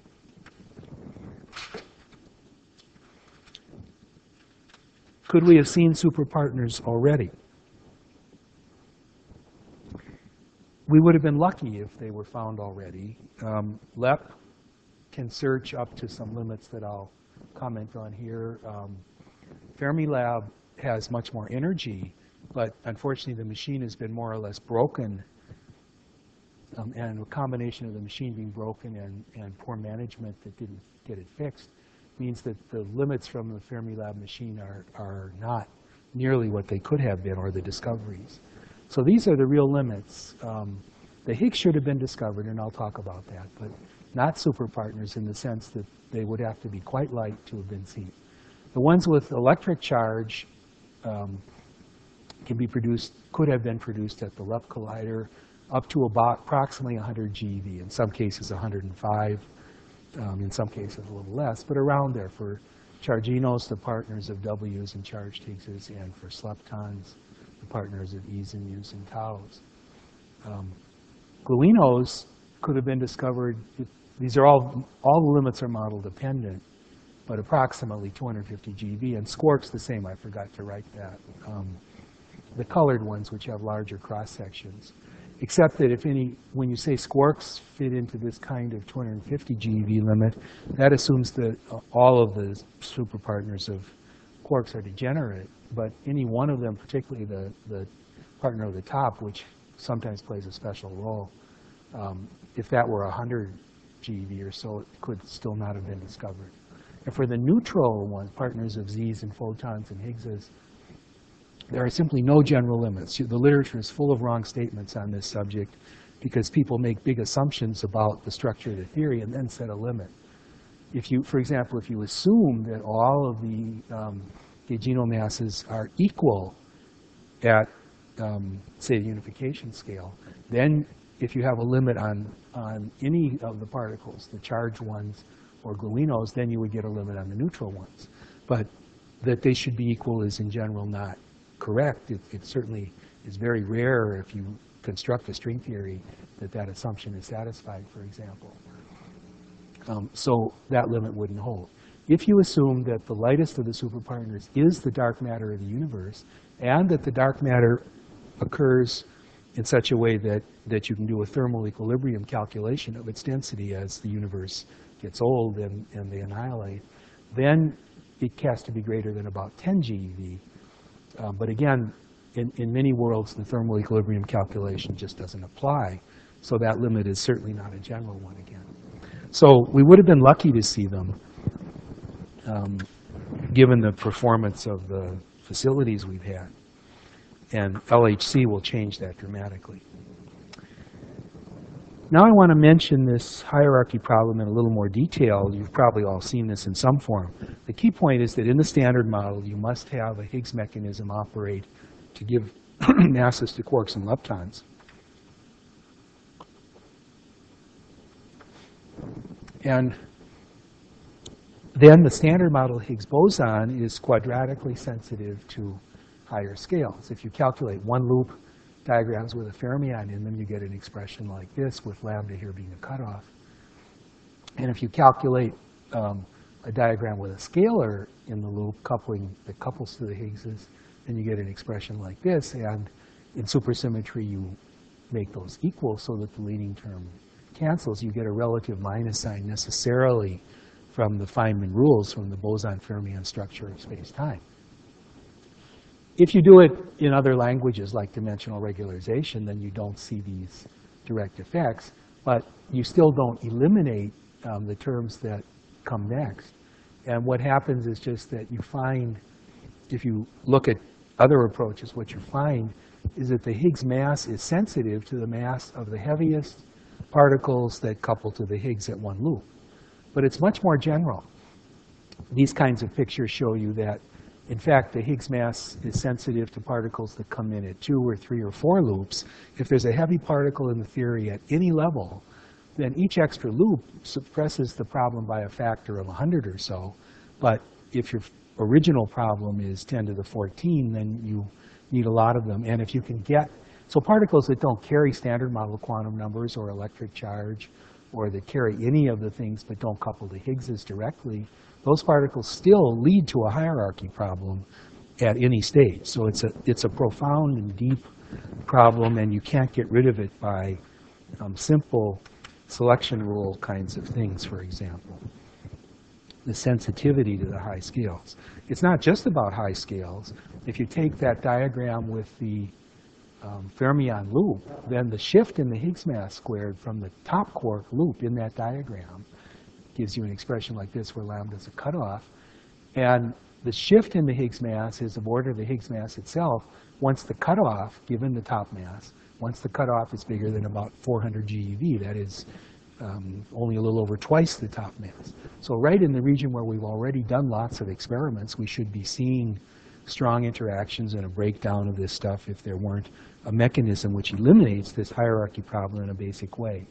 Could we have seen superpartners already? We would have been lucky if they were found already. Um, L E P can search up to some limits that I'll comment on here. Um, Fermilab has much more energy, but unfortunately the machine has been more or less broken. Um, and a combination of the machine being broken and, and poor management that didn't get it fixed means that the limits from the Fermilab machine are, are not nearly what they could have been, or the discoveries. So these are the real limits. Um, the Higgs should have been discovered, and I'll talk about that, but not superpartners in the sense that they would have to be quite light to have been seen. The ones with electric charge um, can be produced, could have been produced at the L E P collider up to about approximately one hundred G eV, in some cases one hundred five, um, in some cases a little less, but around there for charginos, the partners of W's and charged Higgses, and for sleptons, the partners of E's and U's and taus. Um, gluinos could have been discovered. These are all, all the limits are model dependent, but approximately two hundred fifty G eV, and squarks the same. I forgot to write that. Um, the colored ones, which have larger cross sections. Except that if any, when you say squarks fit into this kind of two hundred fifty G eV limit, that assumes that all of the superpartners of quarks are degenerate, but any one of them, particularly the, the partner of the top, which sometimes plays a special role, um, if that were one hundred G eV or so, it could still not have been discovered. And for the neutral ones, partners of Z's and photons and Higgses, there are simply no general limits. The literature is full of wrong statements on this subject because people make big assumptions about the structure of the theory and then set a limit. If you, for example, if you assume that all of the um, gauginal masses are equal at, um, say, the unification scale, then if you have a limit on, on any of the particles, the charged ones or gluinos, then you would get a limit on the neutral ones. But that they should be equal is in general not correct. It, it certainly is very rare if you construct a string theory that that assumption is satisfied, for example. Um, so that limit wouldn't hold. If you assume that the lightest of the superpartners is the dark matter of the universe, and that the dark matter occurs in such a way that, that you can do a thermal equilibrium calculation of its density as the universe gets old and, and they annihilate, then it has to be greater than about ten G eV. Um, but again, in, in many worlds, the thermal equilibrium calculation just doesn't apply. So that limit is certainly not a general one again. So we would have been lucky to see them, um, given the performance of the facilities we've had. And L H C will change that dramatically. Now I want to mention this hierarchy problem in a little more detail. You've probably all seen this in some form. The key point is that in the standard model, you must have a Higgs mechanism operate to give masses to quarks and leptons. And then the standard model Higgs boson is quadratically sensitive to higher scales. If you calculate one loop diagrams with a fermion in them, you get an expression like this, with lambda here being a cutoff. And if you calculate um, a diagram with a scalar in the loop coupling that couples to the Higgses, then you get an expression like this. And in supersymmetry, you make those equal so that the leading term cancels. You get a relative minus sign necessarily from the Feynman rules from the boson fermion structure of space-time. If you do it in other languages like dimensional regularization, then you don't see these direct effects, but you still don't eliminate um, the terms that come next. And what happens is just that you find, if you look at other approaches, what you find is that the Higgs mass is sensitive to the mass of the heaviest particles that couple to the Higgs at one loop. But it's much more general. These kinds of pictures show you that in fact, the Higgs mass is sensitive to particles that come in at two or three or four loops. If there's a heavy particle in the theory at any level, then each extra loop suppresses the problem by a factor of one hundred or so. But if your original problem is ten to the fourteen, then you need a lot of them. And if you can get, so particles that don't carry standard model quantum numbers or electric charge, or that carry any of the things but don't couple to Higgses directly, those particles still lead to a hierarchy problem at any stage. So it's a, it's a profound and deep problem, and you can't get rid of it by um, simple selection rule kinds of things, for example. The sensitivity to the high scales. It's not just about high scales. If you take that diagram with the um, fermion loop, then the shift in the Higgs mass squared from the top quark loop in that diagram gives you an expression like this where lambda is a cutoff. And the shift in the Higgs mass is of order the Higgs mass itself once the cutoff, given the top mass, once the cutoff is bigger than about four hundred G eV, that is um, only a little over twice the top mass. So right in the region where we've already done lots of experiments, we should be seeing strong interactions and a breakdown of this stuff if there weren't a mechanism which eliminates this hierarchy problem in a basic way.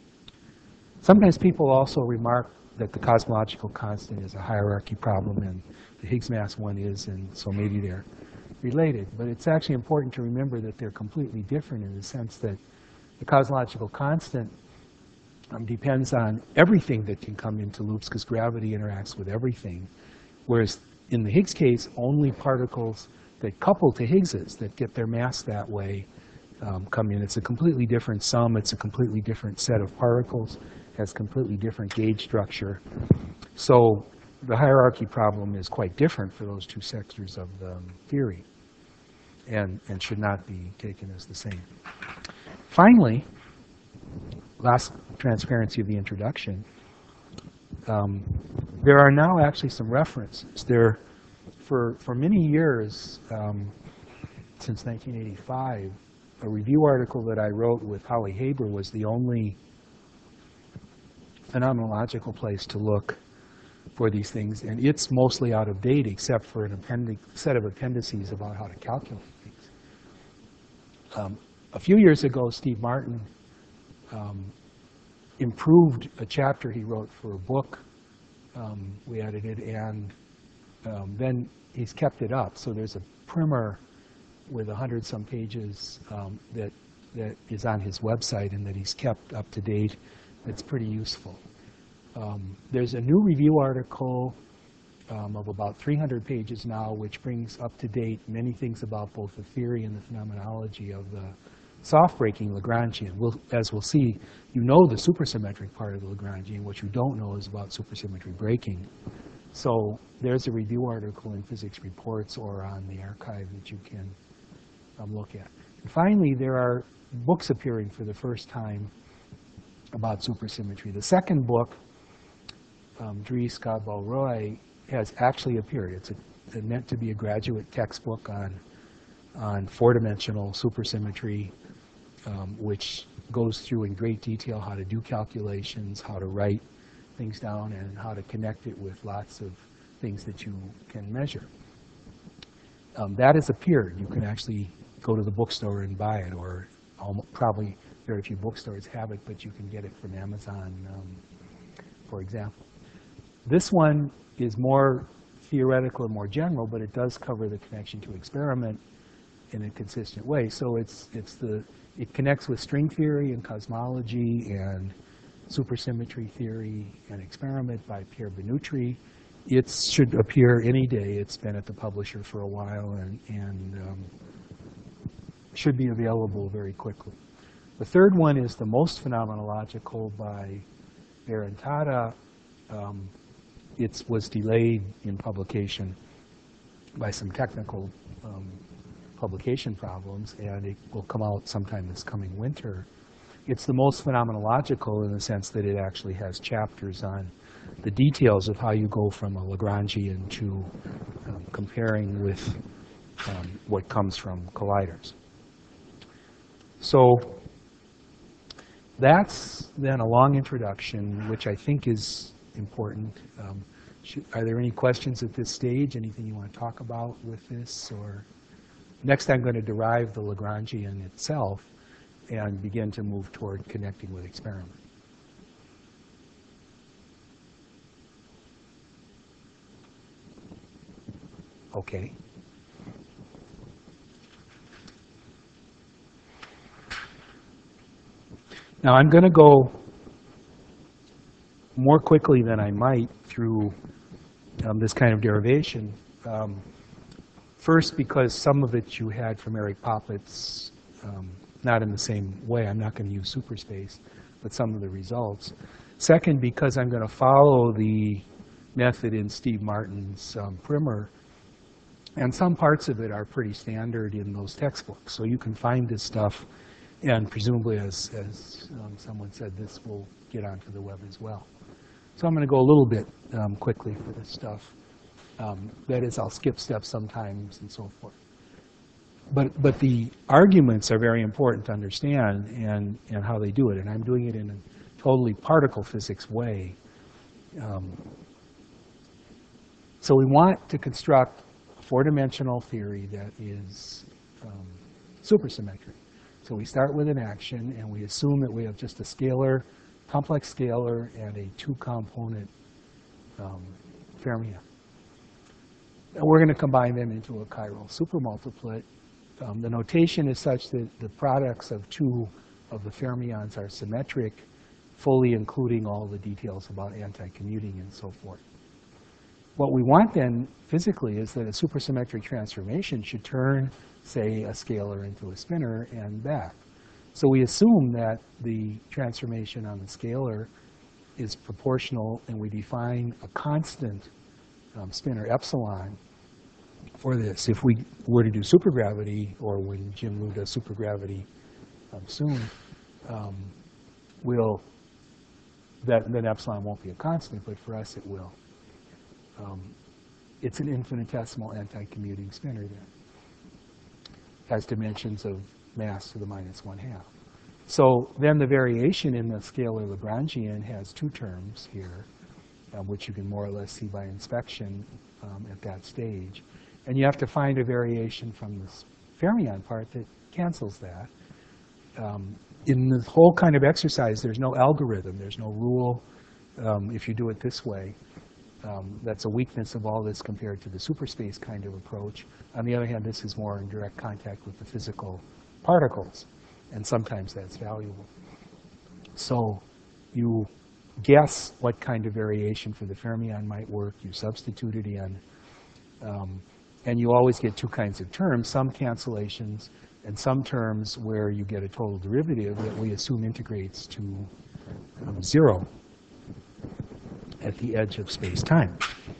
Sometimes people also remark that the cosmological constant is a hierarchy problem and the Higgs mass one is, and so maybe they're related. But it's actually important to remember that they're completely different in the sense that the cosmological constant um, depends on everything that can come into loops because gravity interacts with everything. Whereas in the Higgs case, only particles that couple to Higgs's, that get their mass that way, um, come in. It's a completely different sum. It's a completely different set of particles. Has completely different gauge structure. So the hierarchy problem is quite different for those two sectors of the theory, and, and should not be taken as the same. Finally, last transparency of the introduction, um, there are now actually some references. There, for, for many years, um, since nineteen eighty-five, a review article that I wrote with Holly Haber was the only phenomenological place to look for these things, and it's mostly out of date except for an appendix, set of appendices about how to calculate things. Um, a few years ago, Steve Martin um, improved a chapter he wrote for a book um, we edited, and um, then he's kept it up. So there's a primer with a hundred some pages um, that that is on his website and that he's kept up to date. It's pretty useful. Um, there's a new review article um, of about three hundred pages now, which brings up to date many things about both the theory and the phenomenology of the soft-breaking Lagrangian. We'll, as we'll see, you know the supersymmetric part of the Lagrangian. What you don't know is about supersymmetry breaking. So there's a review article in Physics Reports or on the archive that you can um, look at. And finally, there are books appearing for the first time about supersymmetry. The second book, um, Dries Scott-Ball-Roy, has actually appeared. It's a, a meant to be a graduate textbook on, on four-dimensional supersymmetry, um, which goes through in great detail how to do calculations, how to write things down, and how to connect it with lots of things that you can measure. Um, that has appeared. You can actually go to the bookstore and buy it, or almost, probably very few bookstores have it, but you can get it from Amazon, um, for example. This one is more theoretical and more general, but it does cover the connection to experiment in a consistent way. So it's, it's the, it connects with string theory and cosmology and supersymmetry theory and experiment by Pierre Benutri. It should appear any day. It's been at the publisher for a while and, and um, should be available very quickly. The third one is the most phenomenological by Baron-Tada. Um, it was delayed in publication by some technical um, publication problems, and it will come out sometime this coming winter. It's the most phenomenological in the sense that it actually has chapters on the details of how you go from a Lagrangian to um, comparing with um, what comes from colliders. So that's then a long introduction, which I think is important. Um, should, are there any questions at this stage? Anything you want to talk about with this? Or next, I'm going to derive the Lagrangian itself and begin to move toward connecting with experiment. Okay. Now I'm going to go more quickly than I might through um, this kind of derivation. Um, first, because some of it you had from Eric Poppets, um, not in the same way. I'm not going to use superspace, but some of the results. Second, because I'm going to follow the method in Steve Martin's um, primer, and some parts of it are pretty standard in those textbooks. So you can find this stuff, and presumably, as, as um, someone said, this will get onto the web as well. So I'm going to go a little bit um, quickly for this stuff. Um, that is, I'll skip steps sometimes and so forth. But, but the arguments are very important to understand and, and how they do it. And I'm doing it in a totally particle physics way. Um, so we want to construct a four-dimensional theory that is um, supersymmetric. So we start with an action, and we assume that we have just a scalar, complex scalar, and a two-component um, fermion. And we're going to combine them into a chiral supermultiplet. Um, the notation is such that the products of two of the fermions are symmetric, fully including all the details about anti-commuting and so forth. what we want then physically is that a supersymmetric transformation should turn, say, a scalar into a spinner and back. So we assume that the transformation on the scalar is proportional, and we define a constant um, spinner epsilon for this. If we were to do supergravity, or when Jim Liu does supergravity um, soon, um, we'll, that, then epsilon won't be a constant, but for us it will. Um, it's an infinitesimal anti-commuting spinner then. Has dimensions of mass to the minus one half. So then the variation in the scalar Lagrangian has two terms here, uh, which you can more or less see by inspection um, at that stage. And you have to find a variation from this fermion part that cancels that. Um, in the whole kind of exercise, there's no algorithm, there's no rule. Um, if you do it this way, um, that's a weakness of all this compared to the superspace kind of approach. On the other hand, this is more in direct contact with the physical particles, and sometimes that's valuable. So you guess what kind of variation for the fermion might work, you substitute it in, um, and you always get two kinds of terms, some cancellations and some terms where you get a total derivative that we assume integrates to um, zero at the edge of space-time.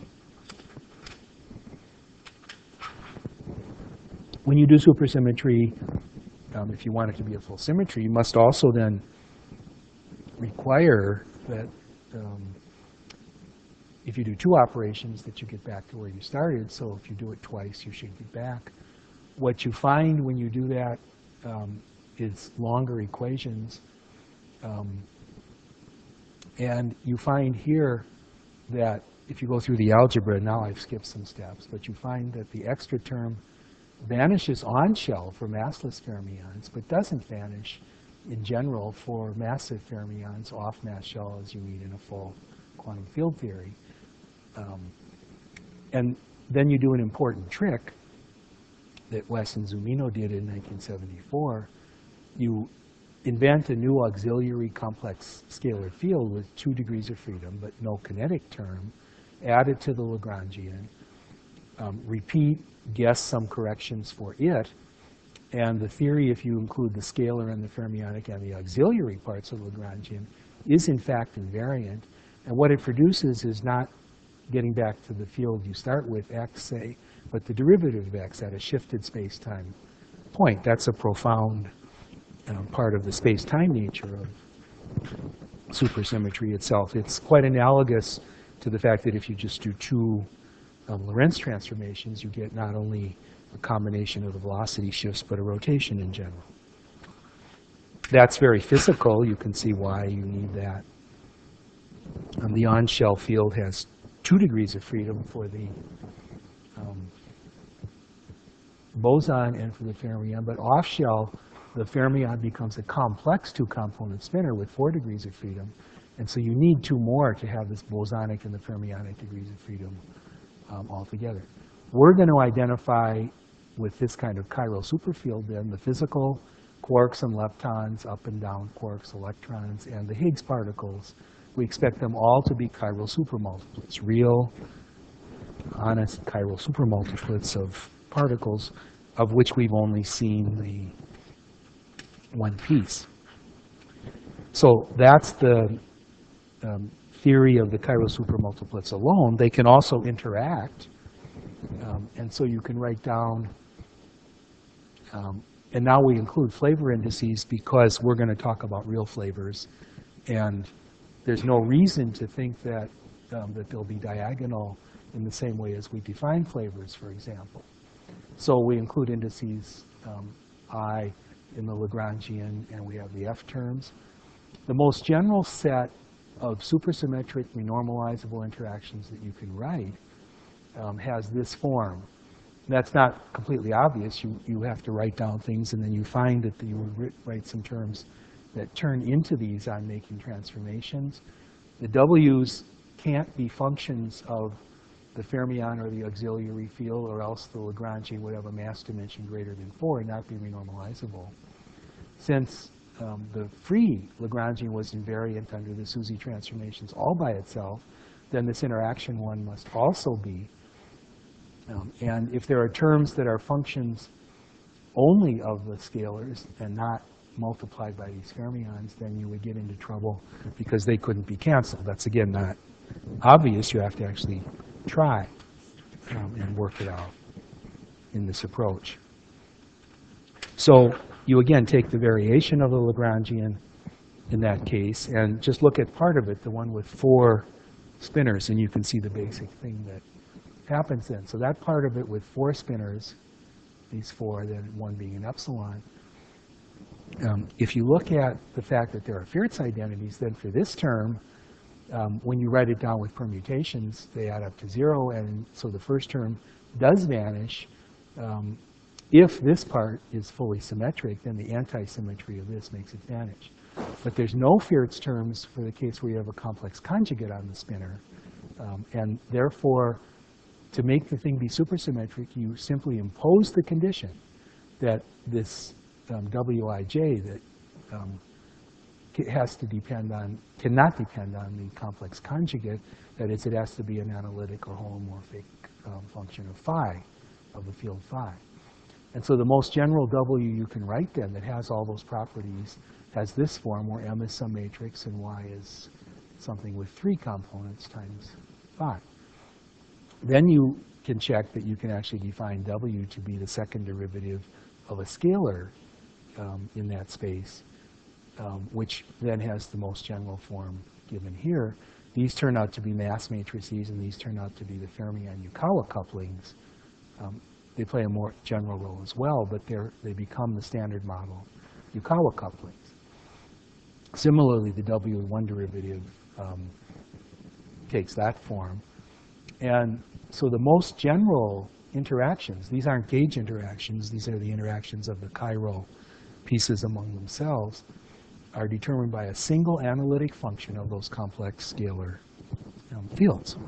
When you do supersymmetry, um, if you want it to be a full symmetry, you must also then require that um, if you do two operations, that you get back to where you started. So if you do it twice, you should get back. What you find when you do that um, is longer equations. Um, and you find here that if you go through the algebra, now I've skipped some steps, but you find that the extra term vanishes on shell for massless fermions, but doesn't vanish in general for massive fermions off mass shell as you meet in a full quantum field theory. Um, and then you do an important trick that Wes and Zumino did in nineteen seventy-four. You invent a new auxiliary complex scalar field with two degrees of freedom, but no kinetic term, add it to the Lagrangian, um, repeat, guess some corrections for it, and the theory, if you include the scalar and the fermionic and the auxiliary parts of the Lagrangian, is in fact invariant. And what it produces is not getting back to the field you start with, x, say, but the derivative of x at a shifted space-time point. That's a profound um, part of the space-time nature of supersymmetry itself. It's quite analogous to the fact that if you just do two um, Lorentz transformations, you get not only a combination of the velocity shifts, but a rotation in general. That's very physical. You can see why you need that. Um, the on-shell field has two degrees of freedom for the um, boson and for the fermion, but off-shell, the fermion becomes a complex two-component spinner with four degrees of freedom, and so you need two more to have this bosonic and the fermionic degrees of freedom um, altogether. We're going to identify with this kind of chiral superfield then the physical quarks and leptons, up and down quarks, electrons, and the Higgs particles. We expect them all to be chiral supermultiplets, real, honest chiral supermultiplets of particles, of which we've only seen the one piece. So that's the um, theory of the chiral supermultiplets alone. They can also interact, um, and so you can write down, um, and now we include flavor indices because we're going to talk about real flavors, and there's no reason to think that, um, that they'll be diagonal in the same way as we define flavors, for example. So we include indices um, I in the Lagrangian, and we have the F terms. The most general set of supersymmetric renormalizable interactions that you can write um, has this form. That's not completely obvious. You, you have to write down things, and then you find that you would write some terms that turn into these on making transformations. The W's can't be functions of the fermion or the auxiliary field, or else the Lagrangian would have a mass dimension greater than four and not be renormalizable. Since um, the free Lagrangian was invariant under the SUSY transformations all by itself, then this interaction one must also be. Um, and if there are terms that are functions only of the scalars and not multiplied by these fermions, then you would get into trouble because they couldn't be canceled. That's, again, not obvious. You have to actually try um, and work it out in this approach. So you, again, take the variation of the Lagrangian in that case and just look at part of it, the one with four spinners, and you can see the basic thing that happens then. So that part of it with four spinners, these four, then one being an epsilon. Um, if you look at the fact that there are Fierz identities, then for this term, um, when you write it down with permutations, they add up to zero, and so the first term does vanish. Um, if this part is fully symmetric, then the anti-symmetry of this makes it vanish. But there's no Fierz terms for the case where you have a complex conjugate on the spinner, um, and therefore, to make the thing be supersymmetric, you simply impose the condition that this um, Wij that um, has to depend on, cannot depend on the complex conjugate, that is, it has to be an analytic or holomorphic um, function of phi, of the field phi. And so the most general W you can write then that has all those properties has this form where M is some matrix and Y is something with three components times phi. Then you can check that you can actually define W to be the second derivative of a scalar um, in that space, um, which then has the most general form given here. These turn out to be mass matrices, and these turn out to be the Fermi-Yukawa couplings. Um, they play a more general role as well, but they're, they become the standard model Yukawa couplings. Similarly, the W one derivative um, takes that form. And so the most general interactions, these aren't gauge interactions, these are the interactions of the chiral pieces among themselves, are determined by a single analytic function of those complex scalar um, fields.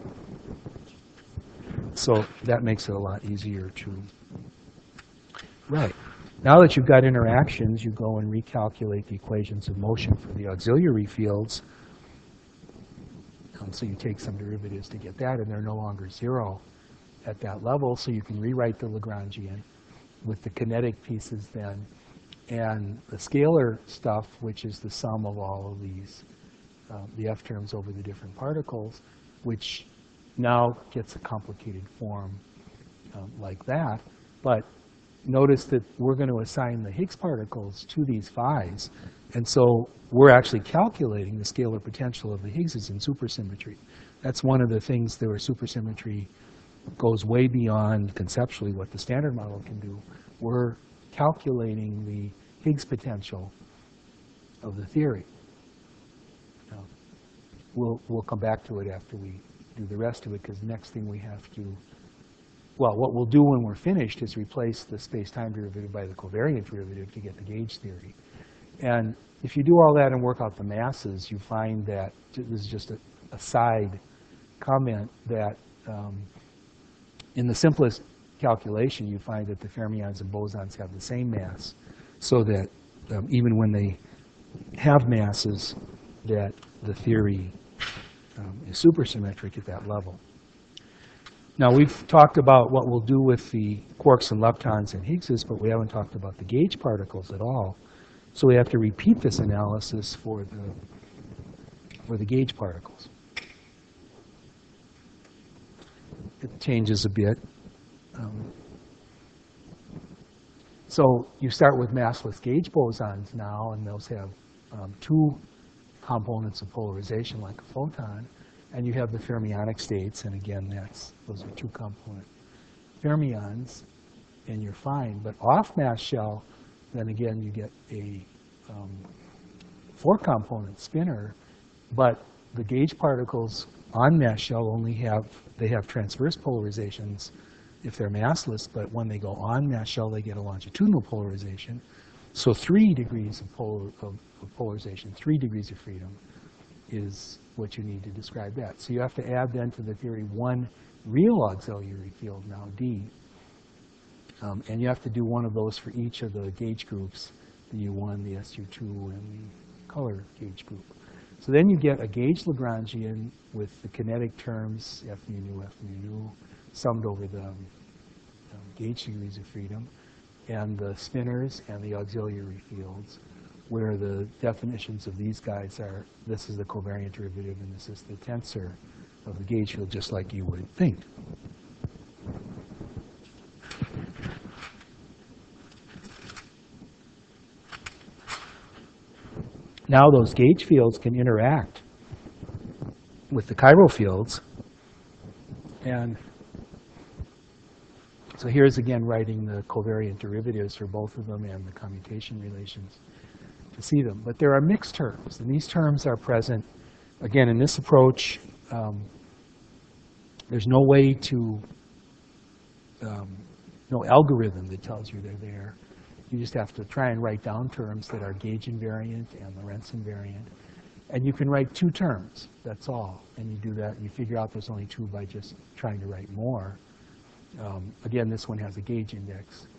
So that makes it a lot easier to write. Now that you've got interactions, you go and recalculate the equations of motion for the auxiliary fields. Um, so you take some derivatives to get that, and they're no longer zero at that level. So you can rewrite the Lagrangian with the kinetic pieces then, and the scalar stuff, which is the sum of all of these, uh, the F terms over the different particles, which now gets a complicated form um, like that. But notice that we're going to assign the Higgs particles to these phi's. And so we're actually calculating the scalar potential of the Higgses in supersymmetry. That's one of the things where supersymmetry goes way beyond conceptually what the standard model can do. We're calculating the Higgs potential of the theory. Now, we'll, we'll come back to it after we do the rest of it, because the next thing we have to, well, what we'll do when we're finished is replace the space-time derivative by the covariant derivative to get the gauge theory. And if you do all that and work out the masses, you find that, this is just a, a side comment, that um, in the simplest calculation, you find that the fermions and bosons have the same mass, so that um, even when they have masses, that the theory um, is supersymmetric at that level. Now, we've talked about what we'll do with the quarks and leptons and Higgses, but we haven't talked about the gauge particles at all. So we have to repeat this analysis for the, for the gauge particles. It changes a bit. Um, so you start with massless gauge bosons now, and those have um, two components of polarization like a photon. And you have the fermionic states, and again, that's, those are two component fermions, and you're fine. But off mass shell, then again, you get a um, four component spinner, but the gauge particles on mass shell only have, they have transverse polarizations if they're massless, but when they go on mass shell, they get a longitudinal polarization. So three degrees of, polar, of, of polarization, three degrees of freedom is what you need to describe that. So you have to add then to the theory one real auxiliary field, now D. Um, and you have to do one of those for each of the gauge groups, the U one, the S U two, and the color gauge group. So then you get a gauge Lagrangian with the kinetic terms, F mu nu, F mu nu, summed over the um, gauge degrees of freedom, and the spinors and the auxiliary fields, where the definitions of these guys are, this is the covariant derivative and this is the tensor of the gauge field, just like you would think. Now those gauge fields can interact with the chiral fields. And so here's again writing the covariant derivatives for both of them and the commutation relations to see them. But there are mixed terms, and these terms are present, again, in this approach. Um, there's no way to, um, no algorithm that tells you they're there. You just have to try and write down terms that are gauge invariant and Lorentz invariant. And you can write two terms, that's all. And you do that, you figure out there's only two by just trying to write more. Um, again, this one has a gauge index.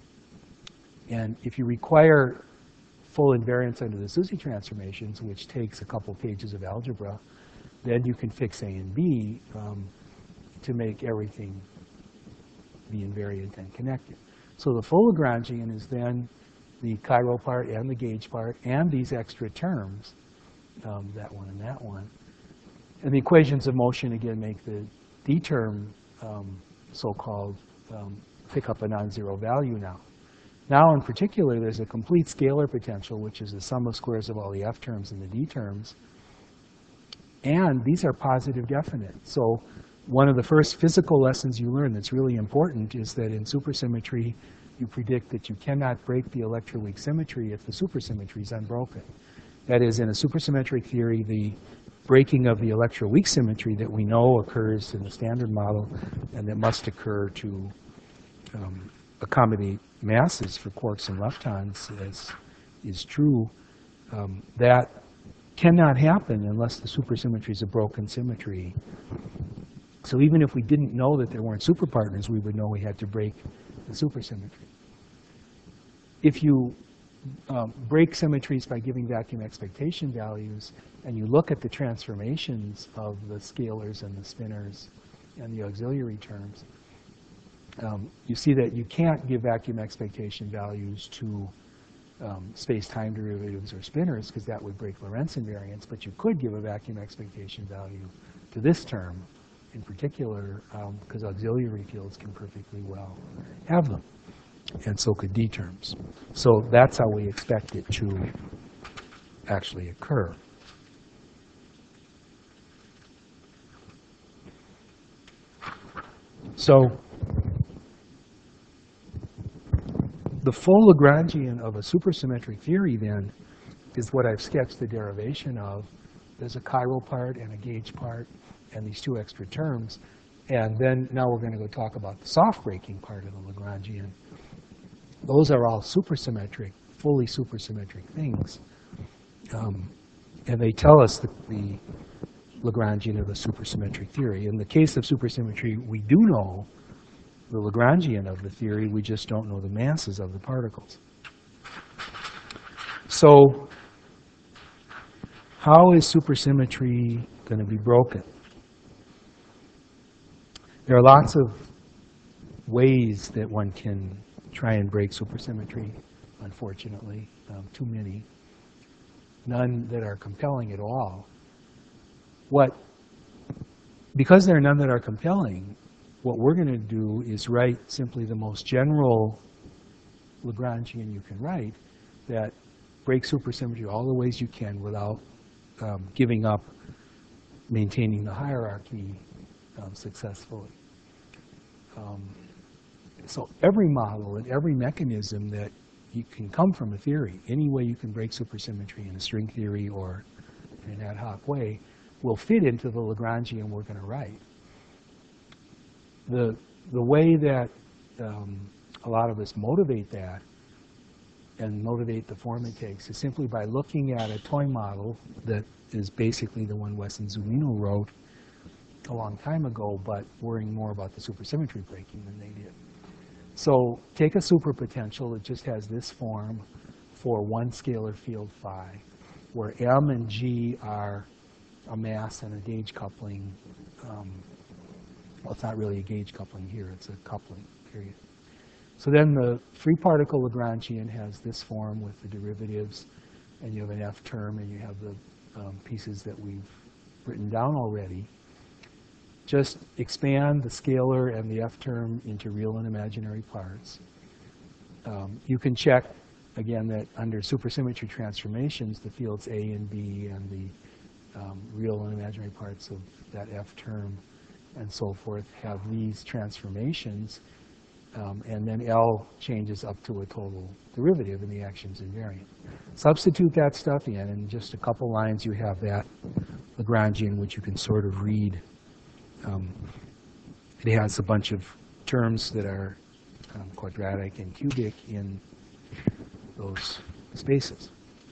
And if you require full invariance under the Susy transformations, which takes a couple pages of algebra, then you can fix A and B um, to make everything be invariant and connected. So the full Lagrangian is then the chiral part and the gauge part and these extra terms, um, that one and that one. And the equations of motion, again, make the D term um, so-called um, pick up a non-zero value now. Now, in particular, there's a complete scalar potential, which is the sum of squares of all the F terms and the D terms. And these are positive definite. So one of the first physical lessons you learn that's really important is that in supersymmetry, you predict that you cannot break the electroweak symmetry if the supersymmetry is unbroken. That is, in a supersymmetric theory, the breaking of the electroweak symmetry that we know occurs in the standard model and that must occur to um, accommodate masses for quarks and leptons as is true, um, that cannot happen unless the supersymmetry is a broken symmetry. So even if we didn't know that there weren't superpartners, we would know we had to break the supersymmetry. If you um, break symmetries by giving vacuum expectation values, and you look at the transformations of the scalars and the spinors and the auxiliary terms, um, you see that you can't give vacuum expectation values to um, space-time derivatives or spinors, because that would break Lorentz invariance, but you could give a vacuum expectation value to this term in particular, because um, auxiliary fields can perfectly well have them, and so could D terms. So that's how we expect it to actually occur. So the full Lagrangian of a supersymmetric theory, then, is what I've sketched the derivation of. There's a chiral part and a gauge part and these two extra terms. And then now we're going to go talk about the soft breaking part of the Lagrangian. Those are all supersymmetric, fully supersymmetric things. Um, and they tell us the, the Lagrangian of a supersymmetric theory. In the case of supersymmetry, we do know the Lagrangian of the theory, we just don't know the masses of the particles. So how is supersymmetry going to be broken? There are lots of ways that one can try and break supersymmetry, unfortunately, um, too many. None that are compelling at all. What, because there are none that are compelling, what we're going to do is write simply the most general Lagrangian you can write that breaks supersymmetry all the ways you can without um, giving up maintaining the hierarchy um, successfully. Um, so every model and every mechanism that you can come from a theory, any way you can break supersymmetry in a string theory or in an ad hoc way, will fit into the Lagrangian we're going to write. The, the way that um, a lot of us motivate that and motivate the form it takes is simply by looking at a toy model that is basically the one Wes and Zunino wrote a long time ago, but worrying more about the supersymmetry breaking than they did. So take a superpotential that just has this form for one scalar field phi. where M and G are a mass and a gauge coupling. Um, well, it's not really a gauge coupling here, it's a coupling, period. So then the free particle Lagrangian has this form with the derivatives, and you have an F term, and you have the um, pieces that we've written down already. Just expand the scalar and the F term into real and imaginary parts. Um, you can check, again, that under supersymmetry transformations, the fields A and B and the um, real and imaginary parts of that F term and so forth have these transformations. Um, and then L changes up to a total derivative and the action's invariant. Substitute that stuff in, and in just a couple lines you have that Lagrangian, which you can sort of read. Um, it has a bunch of terms that are um, quadratic and cubic in those spaces.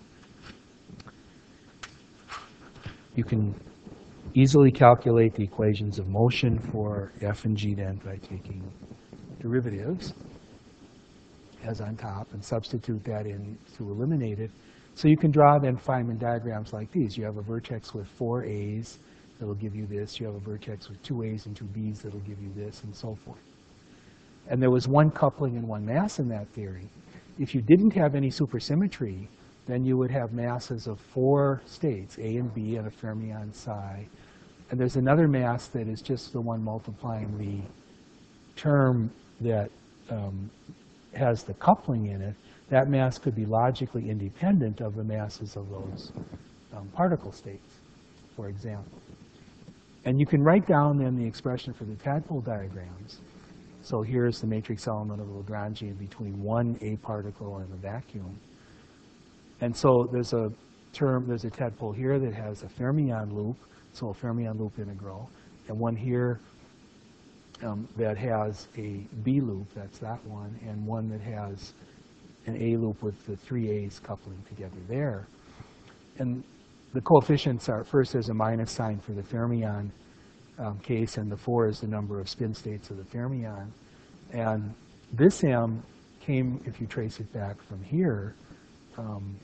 You can easily calculate the equations of motion for F and G then by taking derivatives as on top and substitute that in to eliminate it. So you can draw then Feynman diagrams like these. You have a vertex with four A's that'll give you this. You have a vertex with two A's and two B's that'll give you this, and so forth. And there was one coupling and one mass in that theory. If you didn't have any supersymmetry, then you would have masses of four states, A and B, and a fermion psi. And there's another mass that is just the one multiplying the term that um, has the coupling in it. That mass could be logically independent of the masses of those um, particle states, for example. And you can write down then the expression for the tadpole diagrams. So here's the matrix element of the Lagrangian between one A particle and the vacuum. And so there's a term, there's a tadpole here that has a fermion loop, so a fermion loop integral, and one here um, that has a B loop, that's that one, and one that has an A loop with the three A's coupling together there. And the coefficients are, first there's a minus sign for the fermion um, case, and the four is the number of spin states of the fermion. And this M came, if you trace it back from here, um,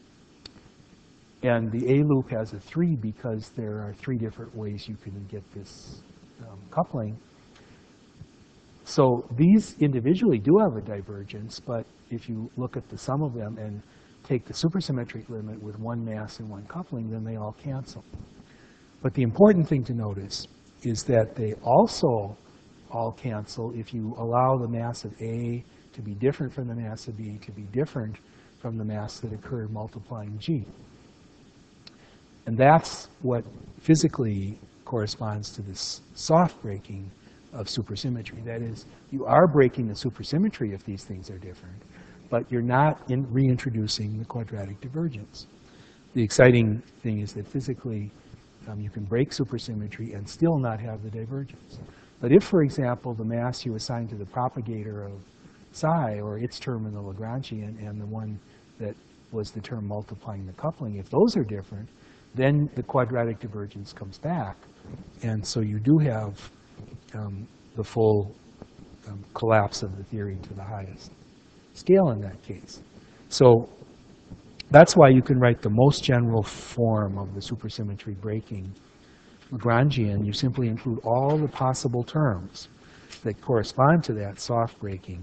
and the A loop has a three because there are three different ways you can get this um, coupling. So these individually do have a divergence, but if you look at the sum of them and take the supersymmetric limit with one mass and one coupling, then they all cancel. But the important thing to notice is that they also all cancel if you allow the mass of A to be different from the mass of B to be different from the mass that occurred multiplying G. And that's what physically corresponds to this soft breaking of supersymmetry. That is, you are breaking the supersymmetry if these things are different, but you're not in reintroducing the quadratic divergence. The exciting thing is that physically um, you can break supersymmetry and still not have the divergence. But if, for example, the mass you assign to the propagator of psi, or its term in the Lagrangian, and the one that was the term multiplying the coupling, if those are different, then the quadratic divergence comes back. And so you do have um, the full um, collapse of the theory to the highest scale in that case. So that's why you can write the most general form of the supersymmetry breaking Lagrangian. You simply include all the possible terms that correspond to that soft breaking.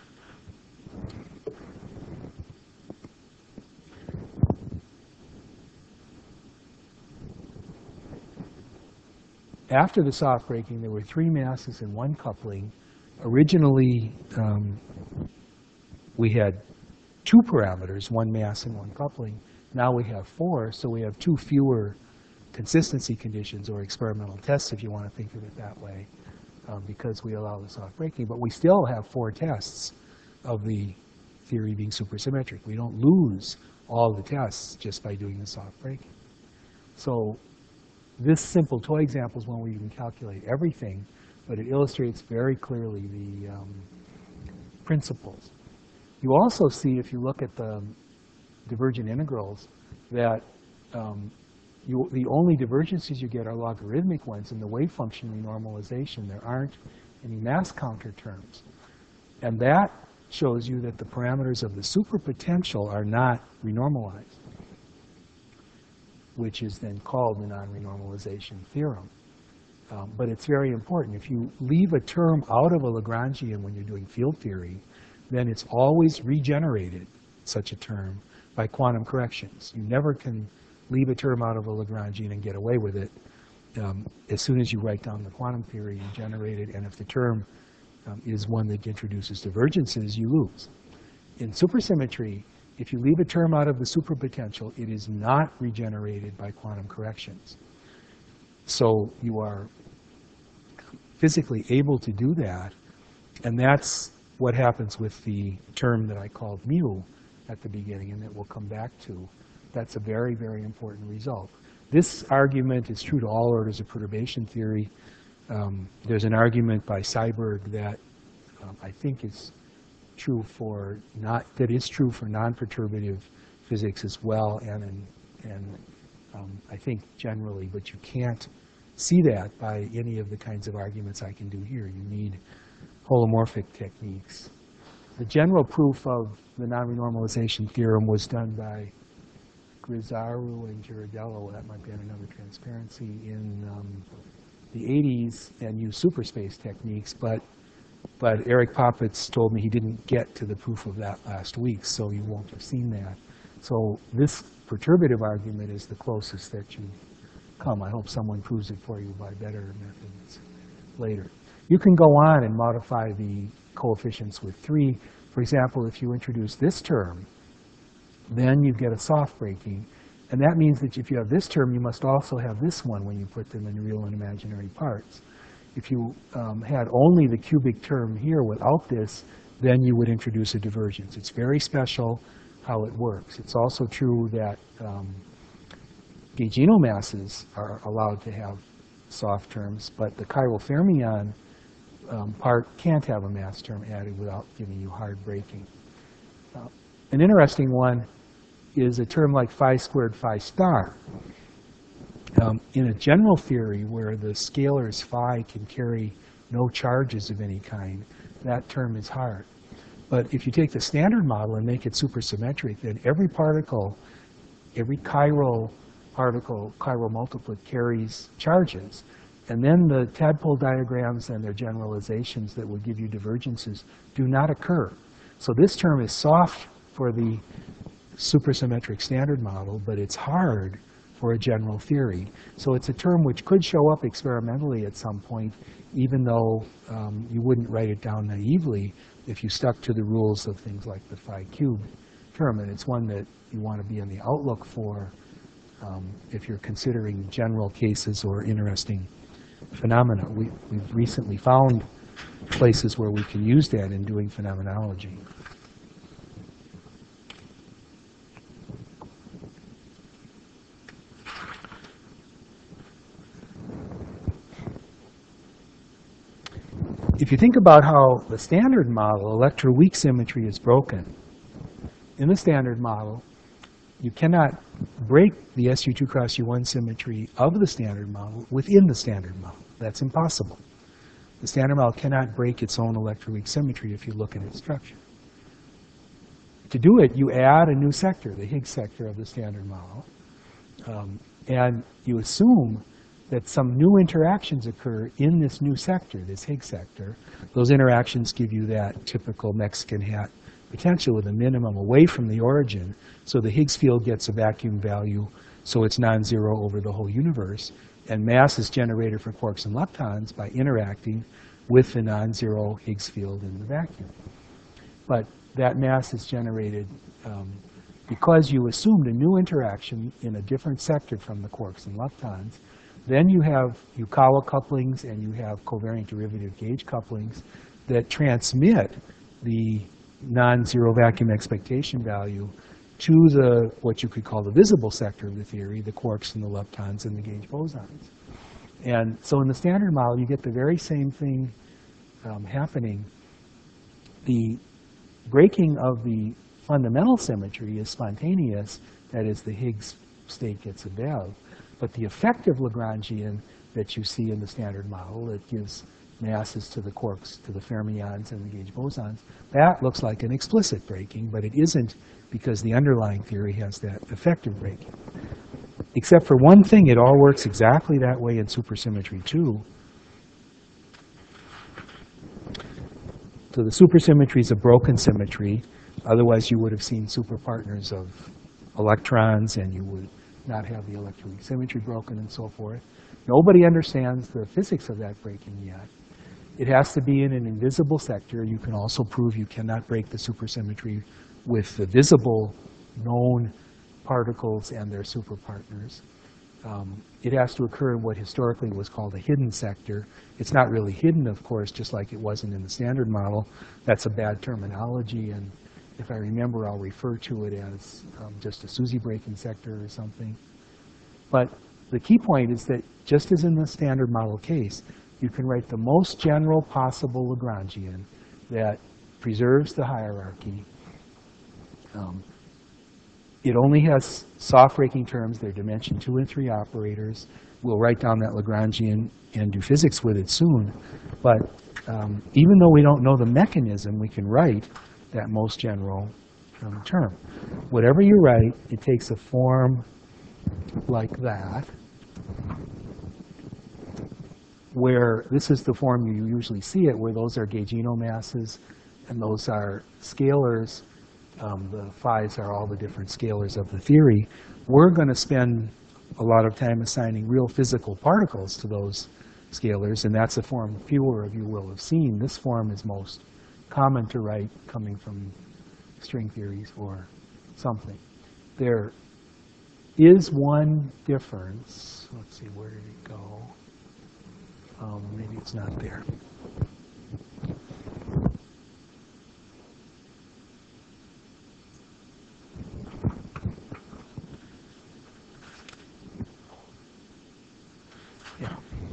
After the soft breaking, there were three masses and one coupling. Originally, um, we had two parameters, one mass and one coupling. Now we have four, so we have two fewer consistency conditions, or experimental tests, if you want to think of it that way, um, because we allow the soft breaking. But we still have four tests of the theory being supersymmetric. We don't lose all the tests just by doing the soft breaking. So this simple toy example is one where you can calculate everything, but it illustrates very clearly the um, principles. You also see, if you look at the divergent integrals, that um, you, the only divergences you get are logarithmic ones in the wave function renormalization. There aren't any mass counter terms. And that shows you that the parameters of the superpotential are not renormalized. which is then called the non-renormalization theorem. Um, but it's very important. If you leave a term out of a Lagrangian when you're doing field theory, then it's always regenerated, such a term, by quantum corrections. You never can leave a term out of a Lagrangian and get away with it. Um, as soon as you write down the quantum theory, you generate it, and if the term um, is one that introduces divergences, you lose. In supersymmetry, if you leave a term out of the superpotential, it is not regenerated by quantum corrections. So you are physically able to do that, and that's what happens with the term that I called mu at the beginning and that we'll come back to. That's a very, very important result. This argument is true to all orders of perturbation theory. Um, there's an argument by Seiberg that um, I think is true for not that is true for non-perturbative physics as well, and in, and um, I think generally, but you can't see that by any of the kinds of arguments I can do here. You need holomorphic techniques. The general proof of the non-renormalization theorem was done by Grizzaru and Girardello. That might be on another transparency in um, the eighties, and used superspace techniques. But but Eric Poppets told me he didn't get to the proof of that last week, so you won't have seen that. So this perturbative argument is the closest that you come. I hope someone proves it for you by better methods later. You can go on and modify the coefficients with three. For example, if you introduce this term, then you get a soft breaking. And that means that if you have this term, you must also have this one when you put them in real and imaginary parts. If you um, had only the cubic term here without this, then you would introduce a divergence. It's very special how it works. It's also true that um, gaugino masses are allowed to have soft terms, but the chiral fermion um, part can't have a mass term added without giving you hard breaking. Uh, an interesting one is a term like phi squared phi star. Um, in a general theory where the scalars phi can carry no charges of any kind, that term is hard. But if you take the standard model and make it supersymmetric, then every particle, every chiral particle, chiral multiplet carries charges. And then the tadpole diagrams and their generalizations that would give you divergences do not occur. So this term is soft for the supersymmetric standard model, but it's hard for a general theory. So it's a term which could show up experimentally at some point, even though um, you wouldn't write it down naively if you stuck to the rules of things like the phi cubed term. And it's one that you want to be on the outlook for um, if you're considering general cases or interesting phenomena. We, we've recently found places where we can use that in doing phenomenology. If you think about how the standard model, electroweak symmetry, is broken, in the standard model, you cannot break the S U two cross U one symmetry of the standard model within the standard model. That's impossible. The standard model cannot break its own electroweak symmetry if you look at its structure. To do it, you add a new sector, the Higgs sector of the standard model, um, and you assume that some new interactions occur in this new sector, this Higgs sector. Those interactions give you that typical Mexican hat potential with a minimum away from the origin. So the Higgs field gets a vacuum value, so it's non-zero over the whole universe. And mass is generated for quarks and leptons by interacting with the non-zero Higgs field in the vacuum. But that mass is generated um, because you assumed a new interaction in a different sector from the quarks and leptons. Then you have Yukawa couplings and you have covariant derivative gauge couplings that transmit the non-zero vacuum expectation value to the what you could call the visible sector of the theory, the quarks and the leptons and the gauge bosons. And so in the standard model, you get the very same thing um, happening. The breaking of the fundamental symmetry is spontaneous, that is, the Higgs state gets a bev. But the effective Lagrangian that you see in the standard model that gives masses to the quarks, to the fermions, and the gauge bosons, that looks like an explicit breaking, but it isn't because the underlying theory has that effective breaking. except for one thing, it all works exactly that way in supersymmetry too. So the supersymmetry is a broken symmetry. Otherwise, you would have seen superpartners of electrons, and you would not have the electroweak symmetry broken and so forth. Nobody understands the physics of that breaking yet. It has to be in an invisible sector. You can also prove you cannot break the supersymmetry with the visible known particles and their superpartners. Um, it has to occur in what historically was called a hidden sector. It's not really hidden, of course, just like it wasn't in the standard model. That's a bad terminology, and if I remember, I'll refer to it as um, just a SUSY breaking sector or something. But the key point is that just as in the standard model case, you can write the most general possible Lagrangian that preserves the hierarchy. Um, it only has soft breaking terms. They're dimension two and three operators. We'll write down that Lagrangian and do physics with it soon. But um, even though we don't know the mechanism, we can write that most general um, term. Whatever you write, it takes a form like that, where this is the form you usually see it, where those are gaugino masses and those are scalars. Um, the phi's are all the different scalars of the theory. We're going to spend a lot of time assigning real physical particles to those scalars, and that's a form fewer of you will have seen. This form is most common to write coming from string theories or something. There is one difference. Let's see, where did it go? Um, maybe it's not there. Yeah.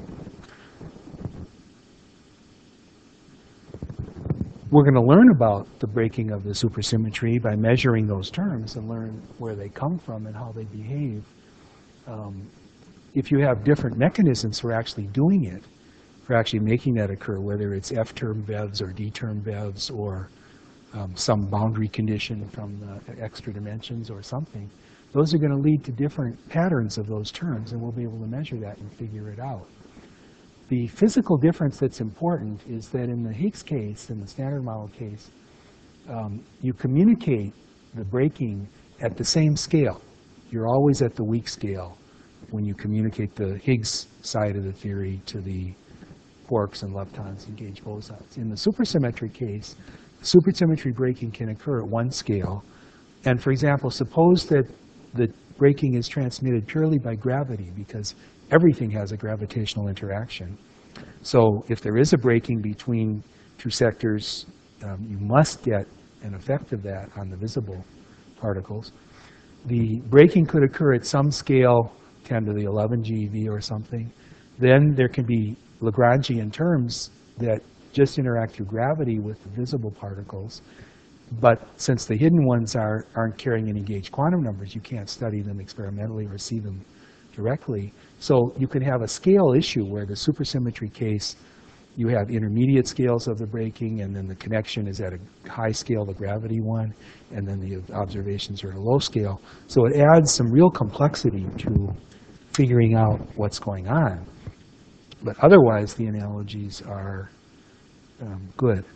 We're going to learn about the breaking of the supersymmetry by measuring those terms and learn where they come from and how they behave. Um, if you have different mechanisms for actually doing it, for actually making that occur, whether it's F-term V E Vs or D-term V E Vs or um, some boundary condition from the extra dimensions or something, those are going to lead to different patterns of those terms, and we'll be able to measure that and figure it out. The physical difference that's important is that in the Higgs case, in the standard model case, um, you communicate the breaking at the same scale. You're always at the weak scale when you communicate the Higgs side of the theory to the quarks and leptons and gauge bosons. In the supersymmetry case, supersymmetry breaking can occur at one scale. And for example, suppose that the breaking is transmitted purely by gravity, because everything has a gravitational interaction. So if there is a breaking between two sectors, um, you must get an effect of that on the visible particles. The breaking could occur at some scale, ten to the eleven GeV or something. Then there can be Lagrangian terms that just interact through gravity with the visible particles. But since the hidden ones are, aren't carrying any gauge quantum numbers, you can't study them experimentally or see them directly. So you can have a scale issue where the supersymmetry case, you have intermediate scales of the breaking, and then the connection is at a high scale, the gravity one, and then the observations are at a low scale. So it adds some real complexity to figuring out what's going on. But otherwise, the analogies are um, good.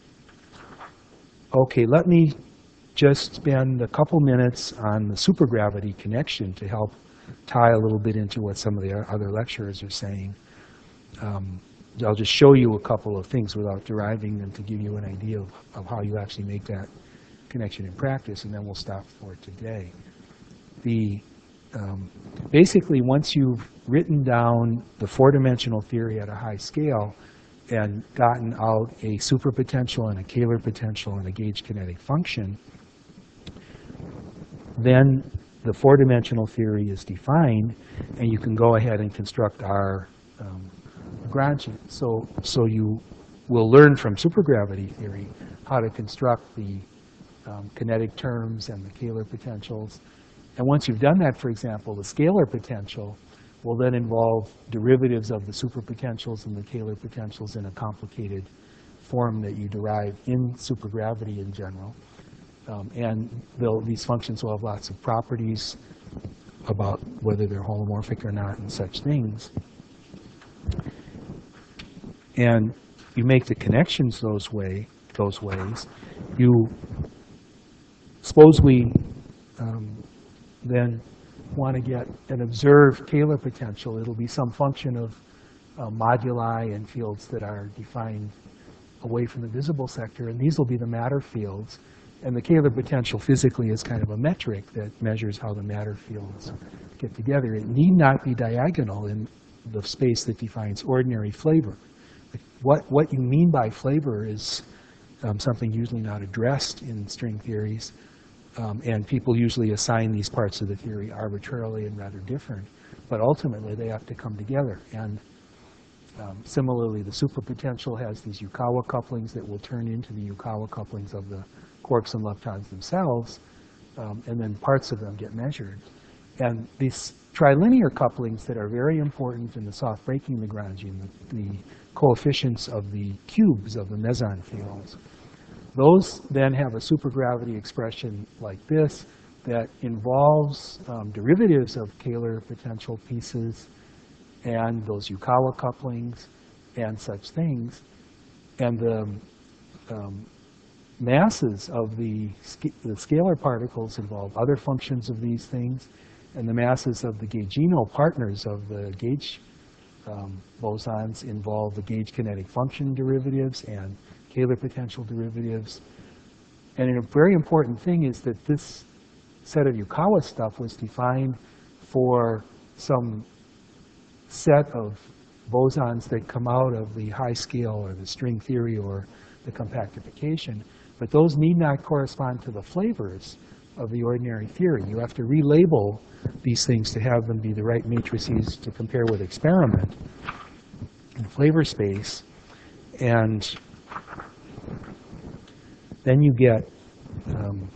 Okay, let me just spend a couple minutes on the supergravity connection to help tie a little bit into what some of the other lecturers are saying. Um, I'll just show you a couple of things without deriving them to give you an idea of, of how you actually make that connection in practice, and then we'll stop for today. The, um, basically, once you've written down the four-dimensional theory at a high scale and gotten out a superpotential and a Kähler potential and a gauge kinetic function, then the four-dimensional theory is defined, and you can go ahead and construct our um, Lagrangian. So, so you will learn from supergravity theory how to construct the um, kinetic terms and the Kähler potentials. And once you've done that, for example, the scalar potential will then involve derivatives of the superpotentials and the Kähler potentials in a complicated form that you derive in supergravity in general. Um, and these functions will have lots of properties. about whether they're holomorphic or not and such things. And you make the connections those way, those ways. You suppose we um, then want to get an observed Kähler potential. It'll be some function of uh, moduli and fields that are defined away from the visible sector, and these will be the matter fields. And the Kähler potential physically is kind of a metric that measures how the matter fields get together. It need not be diagonal in the space that defines ordinary flavor. What, what you mean by flavor is um, something usually not addressed in string theories, um, and people usually assign these parts of the theory arbitrarily and rather different. But ultimately, they have to come together. And um, similarly, the superpotential has these Yukawa couplings that will turn into the Yukawa couplings of the quarks and leptons themselves, um, and then parts of them get measured. And these trilinear couplings that are very important in the soft breaking Lagrangian, the, the coefficients of the cubes of the meson fields, those then have a supergravity expression like this that involves um, derivatives of Kähler potential pieces and those Yukawa couplings and such things. And the um, masses of the, sc the scalar particles involve other functions of these things, and the masses of the gaugino partners of the gauge um, bosons involve the gauge kinetic function derivatives and Kähler potential derivatives. And a very important thing is that this set of Yukawa stuff was defined for some set of bosons that come out of the high scale or the string theory or the compactification. But those need not correspond to the flavors of the ordinary theory. You have to relabel these things to have them be the right matrices to compare with experiment in flavor space. And then you get, um,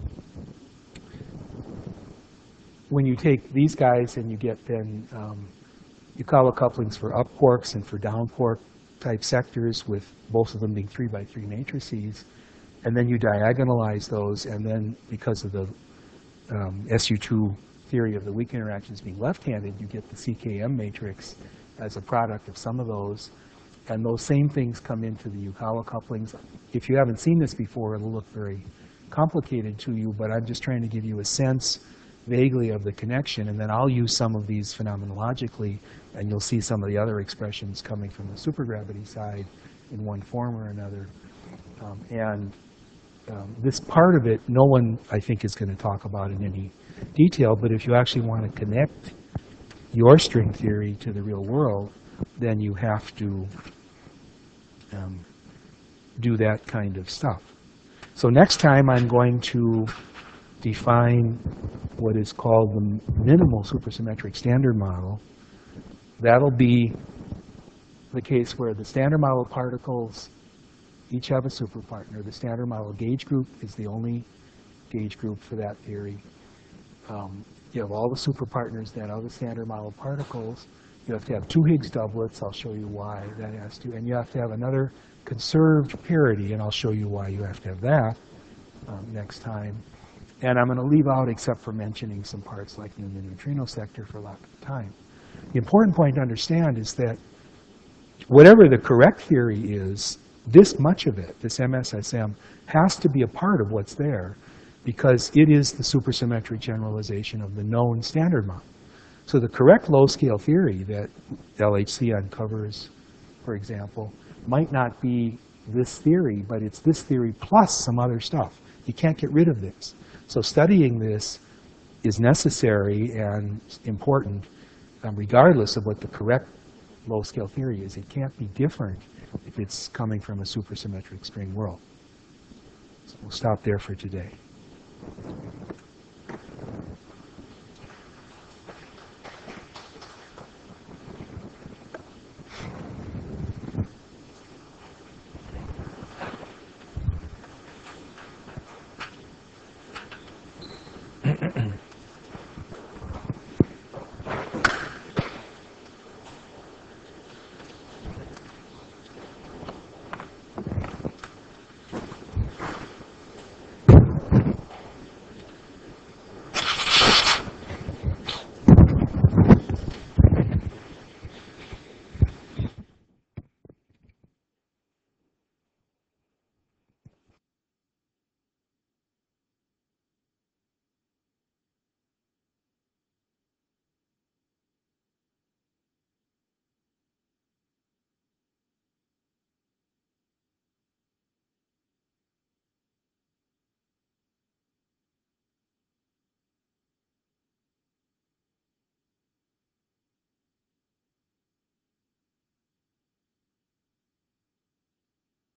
when you take these guys and you get then um, Yukawa couplings for up quarks and for down quark type sectors, with both of them being three by three matrices, and then you diagonalize those, and then because of the um, S U two theory of the weak interactions being left-handed, you get the C K M matrix as a product of some of those. And those same things come into the Yukawa couplings. If you haven't seen this before, it'll look very complicated to you, but I'm just trying to give you a sense vaguely of the connection, and then I'll use some of these phenomenologically, and you'll see some of the other expressions coming from the supergravity side in one form or another. Um, and um, this part of it, no one, I think, is going to talk about in any detail, but if you actually want to connect your string theory to the real world, then you have to um, do that kind of stuff. So next time I'm going to define what is called the minimal supersymmetric standard model. That'll be the case where the standard model particles each have a superpartner. The standard model gauge group is the only gauge group for that theory. Um, you have all the superpartners then of the standard model particles. You have to have two Higgs doublets. I'll show you why that has to. And you have to have another conserved parity, and I'll show you why you have to have that um, next time. And I'm going to leave out, except for mentioning some parts like in the neutrino sector for lack of time. The important point to understand is that whatever the correct theory is, this much of it, this M S S M, has to be a part of what's there because it is the supersymmetric generalization of the known standard model. So the correct low-scale theory that L H C uncovers, for example, might not be this theory, but it's this theory plus some other stuff. You can't get rid of this. So studying this is necessary and important, um, regardless of what the correct low-scale theory is. It can't be different if it's coming from a supersymmetric string world. So we'll stop there for today.